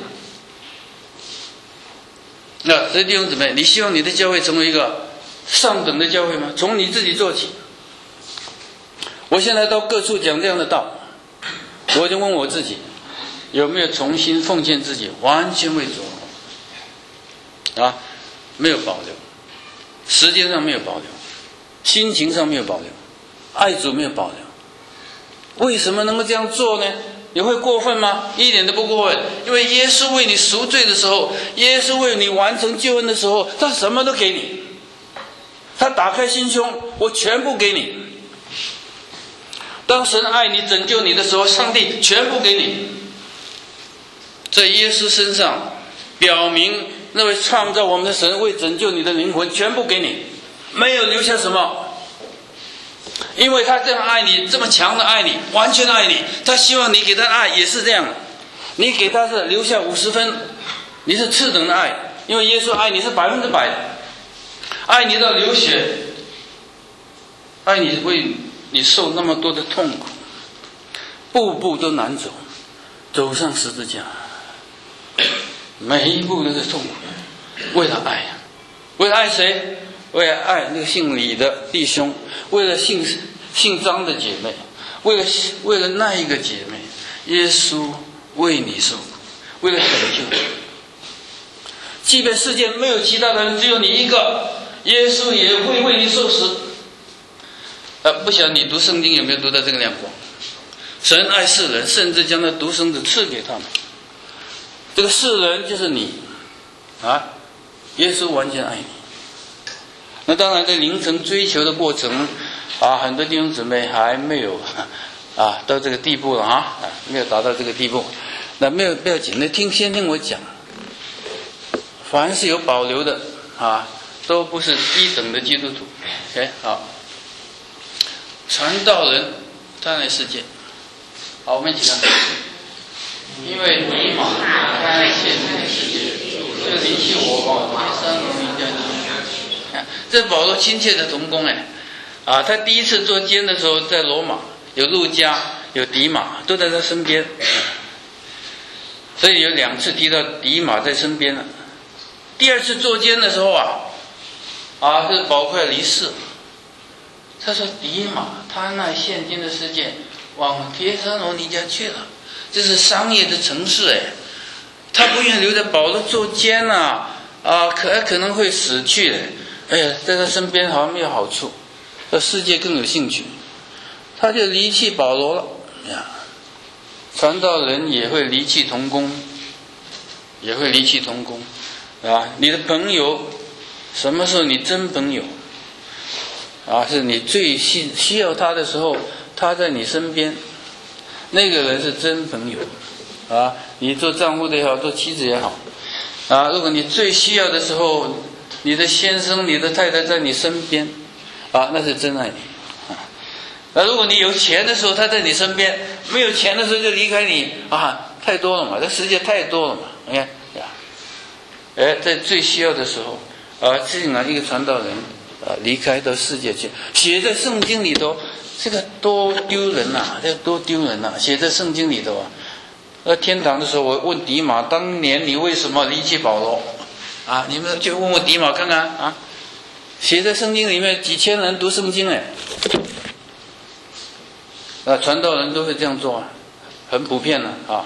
那所以弟兄姊妹，你希望你的教会成为一个上等的教会吗？从你自己做起。我现在到各处讲这样的道，我就问我自己，有没有重新奉献自己，完全为主啊？没有保留，时间上没有保留，心情上没有保留，爱主没有保留。为什么能够这样做呢？你会过分吗？一点都不过分。因为耶稣为你赎罪的时候，耶稣为你完成救恩的时候，他什么都给你，他打开心胸，我全部给你。当神爱你拯救你的时候，上帝全部给你。在耶稣身上表明那位创造我们的神为拯救你的灵魂全部给你，没有留下什么。因为他这样爱你，这么强的爱你，完全爱你，他希望你给他爱也是这样，你给他是留下五十分，你是次等的爱。因为耶稣爱你是百分之百的，爱你到流血，爱你为你受那么多的痛苦，步步都难走，走上十字架，每一步都是痛苦，为了爱，为了爱谁？为了爱那个姓李的弟兄，为了姓姓张的姐妹，为了为了那一个姐妹，耶稣为你受苦，为了拯救你。即便世界没有其他的人，只有你一个，耶稣也会为你受死。呃，不晓得你读圣经有没有读到这个亮光？神爱世人，甚至将他独生子赐给他们。这个世人就是你啊，耶稣完全爱你。那当然在灵程追求的过程啊，很多弟兄姊妹还没有啊到这个地步了啊，没有达到这个地步，那没有不要紧，那听先听我讲，凡是有保留的啊，都不是低等的基督徒。OK， 好，传道人贪爱世界。好，我们一起看，因为尼玛贪爱现今的世界，就离弃我保罗三荣一家去。看，这保罗亲切的同工哎，啊，他第一次做监的时候在罗马，有路加，有迪马，都在他身边，所以有两次提到迪马在身边了。第二次做监的时候啊，啊，是保快离世，他说迪马贪爱现今的世界，往帖撒罗尼迦去了，这是商业的城市哎，他不愿留在保罗做监啊，啊，可可能会死去的，哎呀，在他身边好像没有好处，对世界更有兴趣，他就离弃保罗了呀。传道人也会离弃同工，也会离弃同工，啊，你的朋友，什么时候你真朋友？啊，是你最需需要他的时候，他在你身边，那个人是真朋友，啊，你做丈夫的也好，做妻子也好，啊，如果你最需要的时候，你的先生、你的太太在你身边，啊，那是真爱你。啊，那如果你有钱的时候，他在你身边；没有钱的时候就离开你，啊，太多了嘛，这世界太多了嘛，你看呀，哎，在最需要的时候，啊，竟然一个传道人。啊，离开到世界去，写在圣经里头，这个多丢人呐！这个多丢人呐！写在圣经里头啊。那天堂的时候，我问迪马，当年你为什么离弃保罗？啊，你们就问问迪马看看啊。写在圣经里面，几千人读圣经哎。啊，传道人都会这样做啊，很普遍的啊。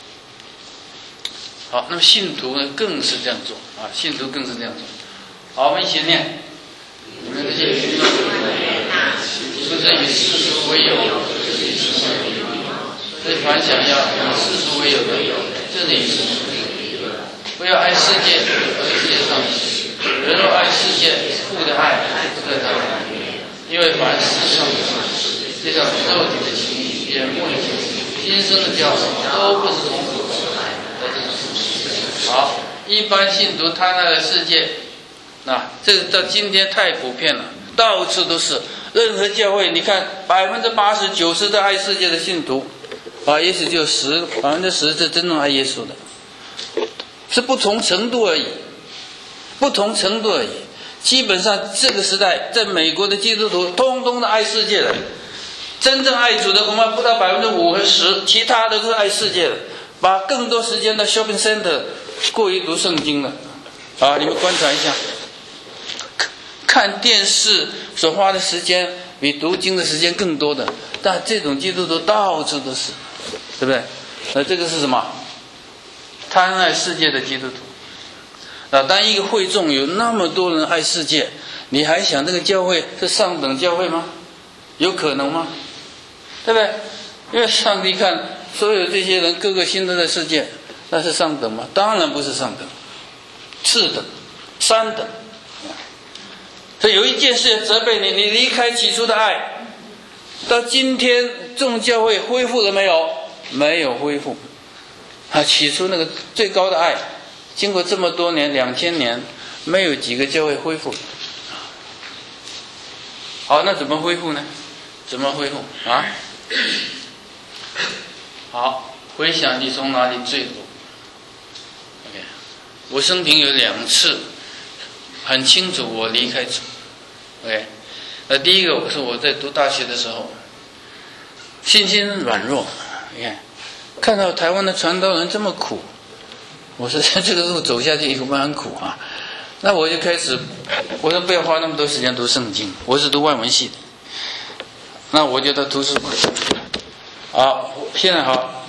好，那么信徒呢，更是这样做啊，信徒更是这样做。好，我们一起念。你们这些虚空的人，不是以世俗为有，就是以世俗为有。所以凡想要以世俗为有的，就是以世俗为有。不要爱世界，而世界上的事。人若爱世界，父的爱不在他里面。因为凡世上的事，这叫肉体的情欲、眼目的情欲、今生的骄傲，都不是从父而来的。好，一般信徒贪爱的世界。那这个到今天太普遍了，到处都是。任何教会，你看百分之八十九十的爱世界的信徒，啊，也许就十百分之十是真正爱耶稣的，是不同程度而已，不同程度而已。基本上这个时代，在美国的基督徒，通通的爱世界的，真正爱主的恐怕不到百分之五和十，其他的都是爱世界的，把更多时间到 shopping center 过于读圣经了。啊，你们观察一下。看电视所花的时间比读经的时间更多的，但这种基督徒到处都是，对不对？那这个是什么？贪爱世界的基督徒。那当一个会众有那么多人爱世界，你还想这个教会是上等教会吗？有可能吗？对不对？因为上帝看所有这些人个个心都在世界，那是上等吗？当然不是上等，次等、三等。所以有一件事要责备你，你离开起初的爱，到今天众教会恢复了没有？没有恢复。啊，起初那个最高的爱，经过这么多年，两千年，没有几个教会恢复。好，那怎么恢复呢？怎么恢复啊？好，回想你从哪里坠落。OK， 我生平有两次。很清楚我离开主 ，OK， 那第一个是我在读大学的时候，信心软弱，你看，看到台湾的传道人这么苦，我说这个路走下去以后蛮苦啊，那我就开始，我说不要花那么多时间读圣经，我是读外文系的，那我就到图书馆，好，现在好，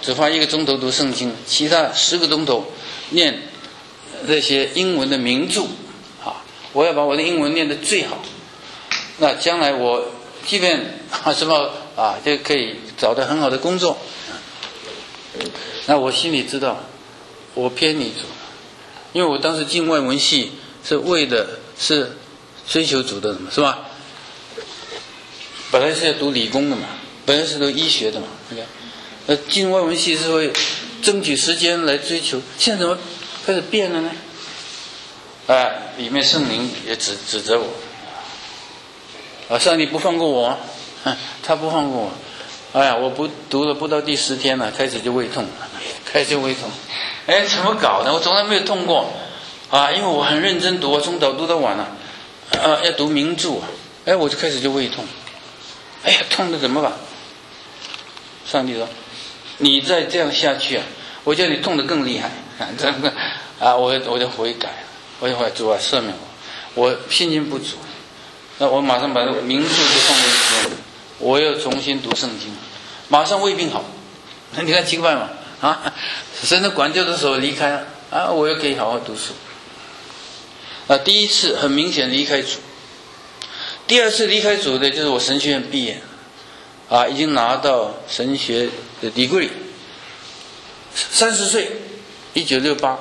只花一个钟头读圣经，其他十个钟头念这些英文的名著啊！我要把我的英文念得最好。那将来我即便啊什么啊，就可以找到很好的工作。那我心里知道，我偏离主，因为我当时进外文系是为的是追求主的嘛，是吧？本来是要读理工的嘛，本来是读医学的嘛，对吧？呃，进外文系是会争取时间来追求，现在怎么开始变了呢？哎，里面圣灵也指指责我，啊，上帝不放过我，他不放过我。哎呀，我不读了不到第十天了，开始就胃痛，开始就胃痛。哎，怎么搞的？我从来没有痛过啊，因为我很认真读，我从早读到晚了，啊，要读名著啊，哎，我就开始就胃痛。哎呀，痛的怎么办？上帝说：“你再这样下去啊，我叫你痛得更厉害啊！”这个啊，我我就悔改，我就悔主啊，赦免我，我信心不足。那我马上把名著就放在一边，我又重新读圣经，马上胃病好。你看奇怪嘛？啊，神的管教的时候离开了啊，我又可以好好读书。啊，第一次很明显离开主，第二次离开主的就是我神学院毕业，啊，已经拿到神学的 degree， 三十岁，一九六八，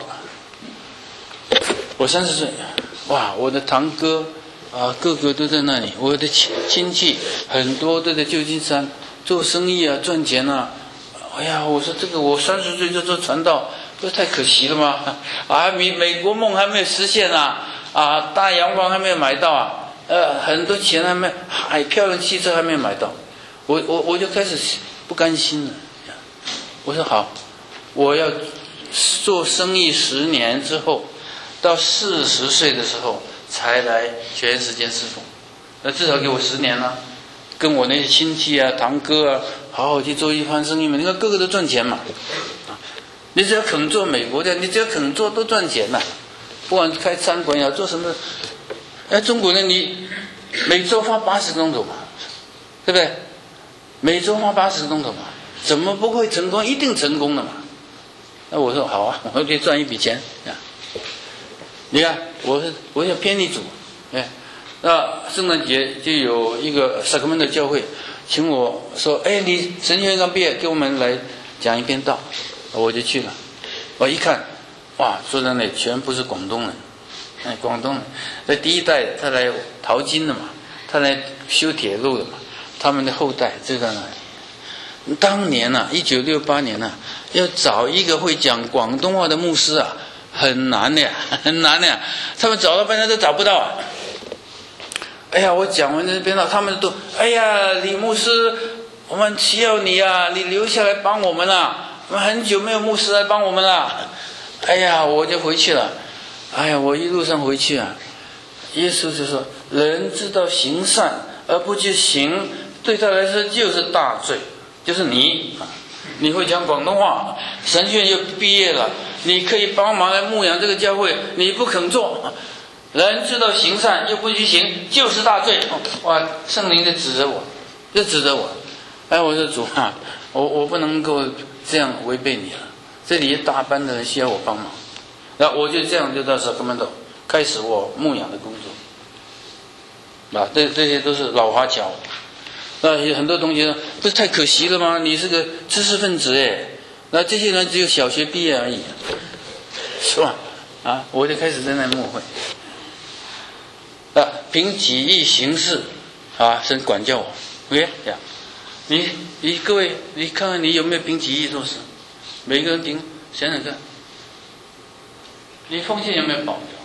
我三十岁，哇，我的堂哥啊，个个都在那里，我的亲亲戚很多都在旧金山做生意啊，赚钱啊。哎呀，我说这个我三十岁就做传道，不是太可惜了吗？啊，美美国梦还没有实现啊，啊，大洋房还没有买到啊，呃，很多钱还没，还漂亮汽车还没有买到，我我我就开始不甘心了。我说好，我要做生意十年之后，到四十岁的时候才来全时间侍奉，那至少给我十年了。跟我那些亲戚啊、堂哥啊，好好去做一番生意嘛。你看个个都赚钱嘛，你只要肯做美国的，你只要肯做都赚钱呐、啊。不管开餐馆呀，做什么，哎，中国人你每周花八十个钟头嘛，对不对？每周花八十个钟头嘛，怎么不会成功？一定成功的嘛。那我说好啊，我可以赚一笔钱啊。你看，我是我要偏离主，哎。那圣诞节就有一个萨克门的教会请我说，哎，你神学院刚毕业，给我们来讲一篇道，我就去了。我一看，哇，坐在那里全部是广东人，哎，广东人，在第一代他来淘金的嘛，他来修铁路的嘛，他们的后代就在那里。当年啊，一九六八年啊，要找一个会讲广东话的牧师啊，很难的呀，很难的呀，他们找了半天都找不到啊。哎呀，我讲完这边了，他们都哎呀，李牧师，我们需要你啊，你留下来帮我们啊，我们很久没有牧师来帮我们了。哎呀，我就回去了。哎呀，我一路上回去啊，耶稣就说，人知道行善而不去行，对他来说就是大罪，就是你，你会讲广东话，神学院又毕业了，你可以帮忙来牧养这个教会，你不肯做。人知道行善又不去行，就是大罪。哇，圣灵就指着我，就指着我。哎，我说主啊，我我不能够这样违背你了。这里一大班的人需要我帮忙，然后我就这样就到萨克门多开始我牧养的工作。啊，这这些都是老华侨。那有很多同学说，不是太可惜了吗？你是个知识分子哎，那这些人只有小学毕业而已，是吧？啊，我就开始在那牧会。啊，凭己意行事，啊，神管教我。OK 呀，你你各位，你看看你有没有凭己意做事？每个人凭想想看，你奉献有没有保留？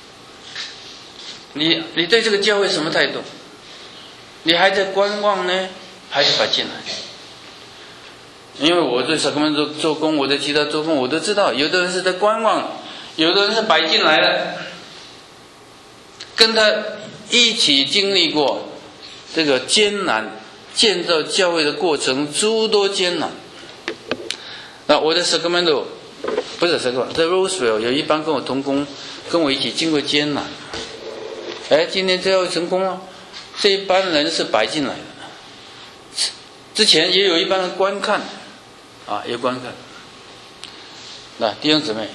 你你对这个教会什么态度？你还在观望呢，还是摆进来？因为我在萨克门做做工，我在其他做工，我都知道，有的人是在观望，有的人是摆进来的。跟他一起经历过这个艰难建造教会的过程，诸多艰难。那我在 Sacramento 不是 Sacramento， 在 Roseville 有一帮跟我同工，跟我一起经过艰难。哎，今天最后成功了，这一班人是摆进来的，之前也有一班人观看， 啊，有观看。那弟兄姊妹，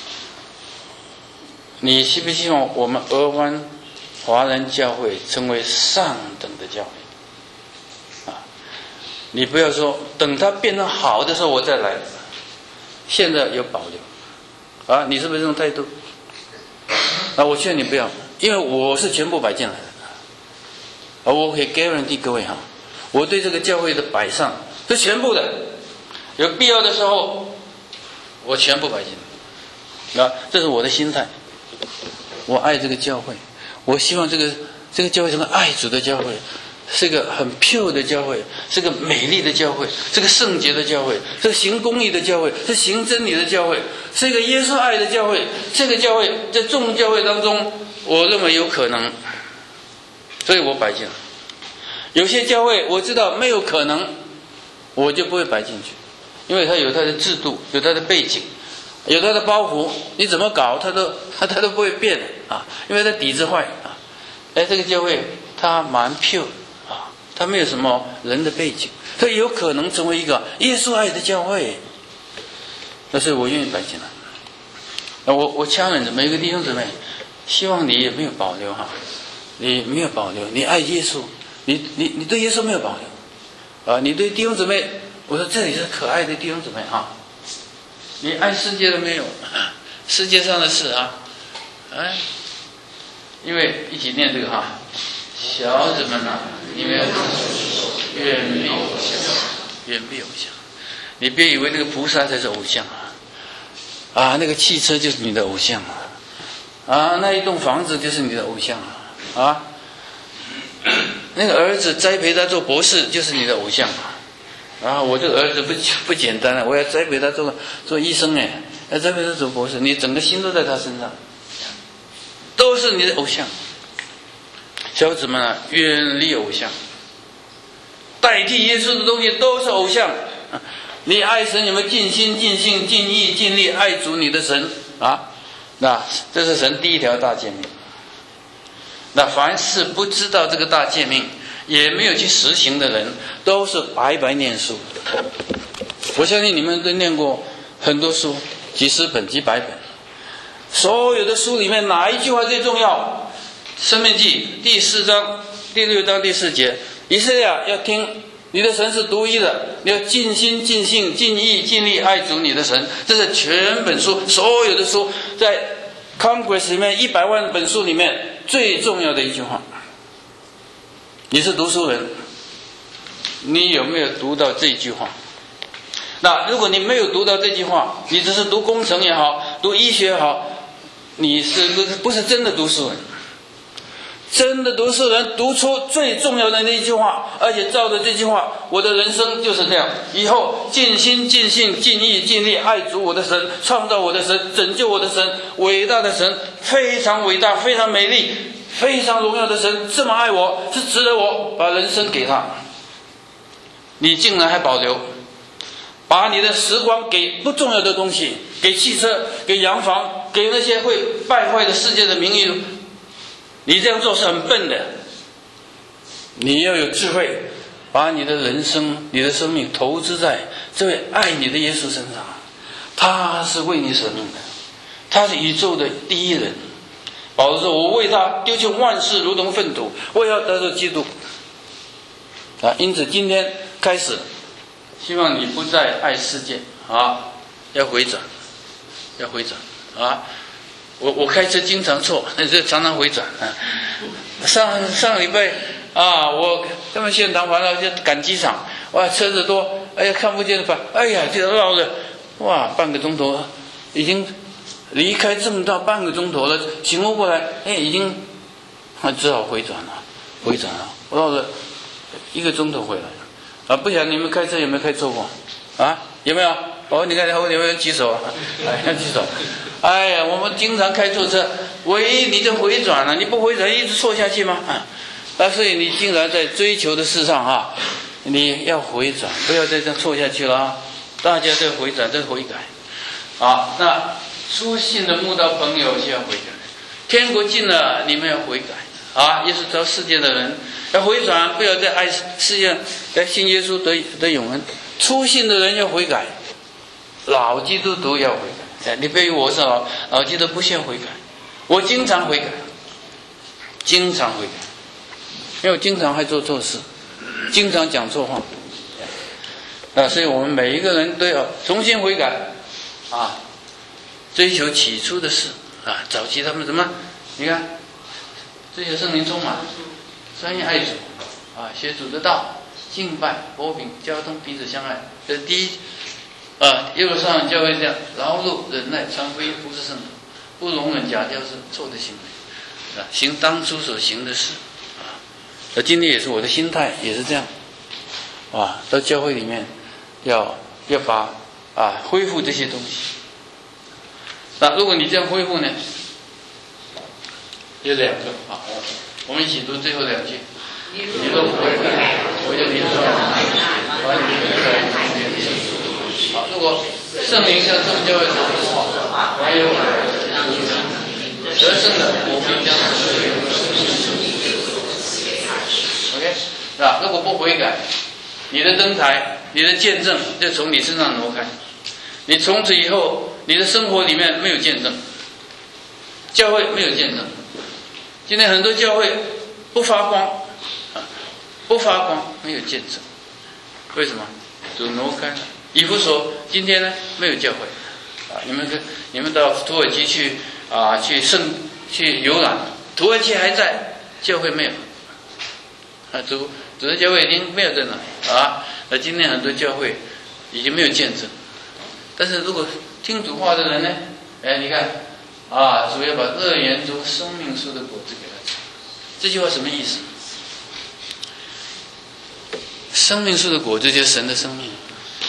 你希不希望我们俄湾华人教会成为上等的教会？啊，你不要说等它变成好的时候我再来，现在有保留，啊，你是不是这种态度？啊，我劝你不要，因为我是全部摆进来的，啊，我可以 guarantee 各位哈，我对这个教会的摆上是全部的，有必要的时候我全部摆进来，啊，这是我的心态。我爱这个教会，我希望这个这个教会是个爱主的教会，是一个很 pure 的教会，是个美丽的教会，是个圣洁的教会，是个行公义的教会，是行真理的教会，是一个耶稣爱的教会。这个教会在众教会当中，我认为有可能，所以我摆进来。有些教会我知道没有可能，我就不会摆进去，因为它有它的制度，有它的背景，有它的包袱，你怎么搞它都它它都不会变啊，因为它底子坏啊。哎，这个教会它蛮 pure 啊，它没有什么人的背景，它有可能成为一个耶稣爱的教会，那所以我愿意摆进来。那我我强忍着每一个弟兄姊妹，希望你也没有保留哈，你没有保留，你爱耶稣，你你你对耶稣没有保留啊，你对弟兄姊妹，我说这里是可爱的弟兄姊妹哈。你爱世界了没有？世界上的事啊，哎，因为一起念这个哈，小子们啊，你们要远离偶像，远避偶像。你别以为那个菩萨才是偶像啊，啊，那个汽车就是你的偶像啊，啊，那一栋房子就是你的偶像啊，啊，那个儿子栽培他做博士就是你的偶像啊。啊，我这个儿子不不简单了，我要栽培他做做医生哎，要栽培他做博士，你整个心都在他身上，都是你的偶像。小子们啊，远离偶像，代替耶稣的东西都是偶像。你爱神，有没有尽心尽性尽意尽力爱主你的神啊？那这是神第一条大诫命。那凡是不知道这个大诫命，也没有去实行的人，都是白白念书。我相信你们都念过很多书，几十本几百本，所有的书里面哪一句话最重要？申命记第四章第六章第四节，以色列要听，你的神是独一的，你要尽心尽性尽意尽力爱主你的神。这是全本书所有的书，在 Congress 里面一百万本书里面最重要的一句话。你是读书人，你有没有读到这句话？那如果你没有读到这句话，你只是读工程也好，读医学也好，你是不是真的读书人？真的读书人读出最重要的那一句话，而且照着这句话，我的人生就是这样，以后尽心尽性尽意尽力爱主我的神，创造我的神，拯救我的神，伟大的神，非常伟大非常美丽非常荣耀的神，这么爱我，是值得我把人生给他。你竟然还保留，把你的时光给不重要的东西，给汽车，给洋房，给那些会败坏的世界的名誉。你这样做是很笨的，你要有智慧，把你的人生你的生命投资在这位爱你的耶稣身上。他是为你舍命的，他是宇宙的第一人。保罗说，我为他丢弃万事如同粪土，我也要得着基督啊！因此今天开始，希望你不再爱世界啊，要回转，要回转啊！我我开车经常错，那这常常回转啊。上上个礼拜啊，我他们现场完了就赶机场，哇，车子多，哎呀看不见反，哎呀就绕了，哇，半个钟头，已经离开正道半个钟头了，醒悟过来，哎，已经，啊，只好回转了，回转了，我绕了一个钟头回来了，啊，不晓得你们开车有没有开错过，啊，有没有？哦，你看后面有没有举手啊？哎，举手。哎呀，我们经常开错车，唯一你就回转了，你不回转一直错下去吗？啊，啊，所以你竟然在追求的事上哈、啊，你要回转，不要再这样错下去了啊！大家都要回转，都要悔改。啊，那书信的慕道朋友就要悔改，天国近了，你们要悔改啊！也是找世界的人要回转，不要再爱世界，来信耶稣得得永恩。初信的人要悔改。 老基督徒要悔改。你比如我是老老基督徒不需要悔改，我经常悔改，经常悔改，因为我经常还做错事，经常讲错话。啊，所以我们每一个人都要重新悔改啊，追求起初的事啊。早期他们什么？你看，追求圣灵充满，专业爱主啊，学主的道，敬拜、和平、交通、彼此相爱。这是第一啊。耶路撒冷教会这样，劳碌、忍耐、传福音、服侍圣徒，不容忍假教是错的行为啊，行当初所行的事啊。那今天也是我的心态，也是这样啊，到教会里面。要要把啊恢复这些东西。那如果你这样恢复呢，有两个啊，我们一起读最后两句。你若不悔改，我就临到把你们在中间圣。好，如果圣灵向众教会说的话，还有得胜的，我必将他赐给你。OK， 是吧？如果不悔改，你的灯台。你的见证就从你身上挪开，你从此以后，你的生活里面没有见证，教会没有见证。今天很多教会不发光，不发光，没有见证，为什么？就挪开了。以弗所今天呢没有教会啊，你们你们到土耳其去啊，去圣去游览，土耳其还在，教会没有啊，主主的教会已经没有在那里啊。那今天很多教会已经没有见证，但是如果听主话的人呢？哎，你看啊，主要把乐园中生命树的果子给他吃。这句话什么意思？生命树的果子就是神的生命。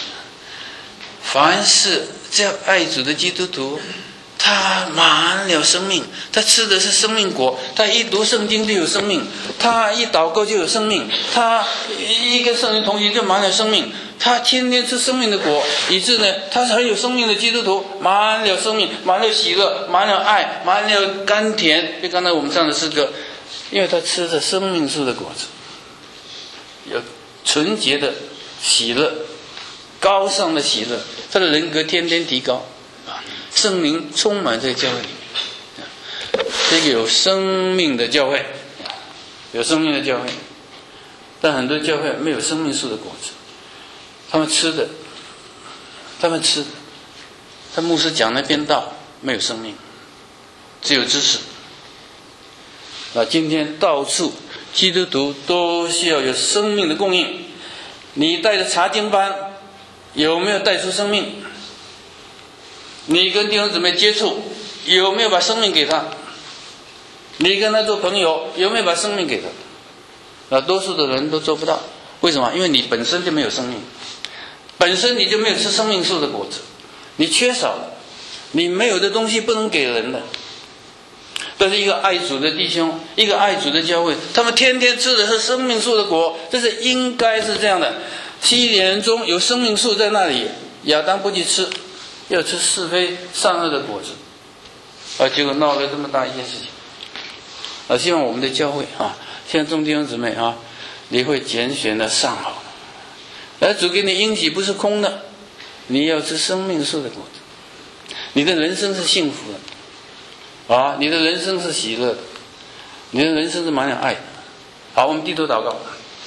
凡是这样爱主的基督徒，他满了生命，他吃的是生命果，他一读圣经就有生命，他一祷告就有生命，他一跟圣灵同行就满了生命，他天天吃生命的果，以致呢他是很有生命的基督徒，满了生命，满了喜乐，满了爱，满了甘甜。就刚才我们唱的诗歌，因为他吃着生命树的果子，有纯洁的喜乐，高尚的喜乐，他的人格天天提高。圣灵充满在教会里面，这个有生命的教会，有生命的教会，但很多教会没有生命树的果子，他们吃的，他们吃的，他牧师讲那边道没有生命，只有知识。啊，今天到处基督徒都需要有生命的供应，你带着查经班有没有带出生命？你跟弟兄姊妹接触有没有把生命给他？你跟他做朋友有没有把生命给他？那多数的人都做不到，为什么？因为你本身就没有生命，本身你就没有吃生命树的果子，你缺少了，你没有的东西不能给人的。但是一个爱主的弟兄，一个爱主的教会，他们天天吃的是生命树的果，这是应该是这样的。西甸中有生命树在那里，亚当不去吃，要吃是非善恶的果子，啊，结果闹了这么大一件事情。啊，希望我们的教会啊，现在众弟兄姊妹啊，你会拣选的上好，而主给你应许不是空的，你要吃生命树的果子，你的人生是幸福的，啊，你的人生是喜乐的，你的人生是满有爱的。好，我们低头祷告。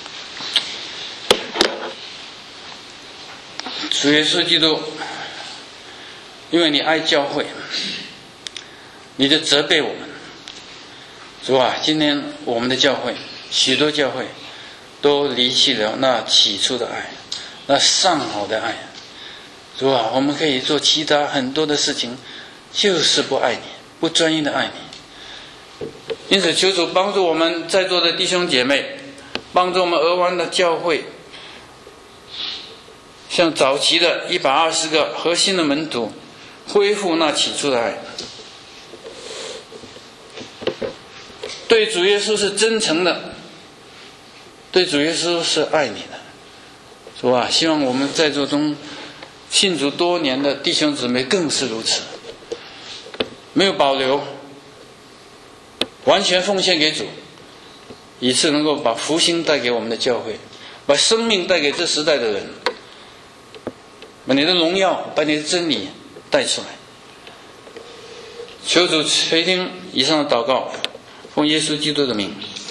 主耶稣基督，因为你爱教会，你就责备我们。主啊，今天我们的教会，许多教会都离弃了那起初的爱，那上好的爱。主啊，我们可以做其他很多的事情，就是不爱你，不专一的爱你。因此求主帮助我们在座的弟兄姐妹，帮助我们俄湾的教会，像早期的一百二十个核心的门徒，恢复那起初的爱，对主耶稣是真诚的，对主耶稣是爱你的。主啊，希望我们在座中信主多年的弟兄姊妹更是如此，没有保留，完全奉献给主，以致能够把福星带给我们的教会，把生命带给这时代的人。 把你的荣耀，把你的真理带出来。求主垂听以上的祷告，奉耶稣基督的名。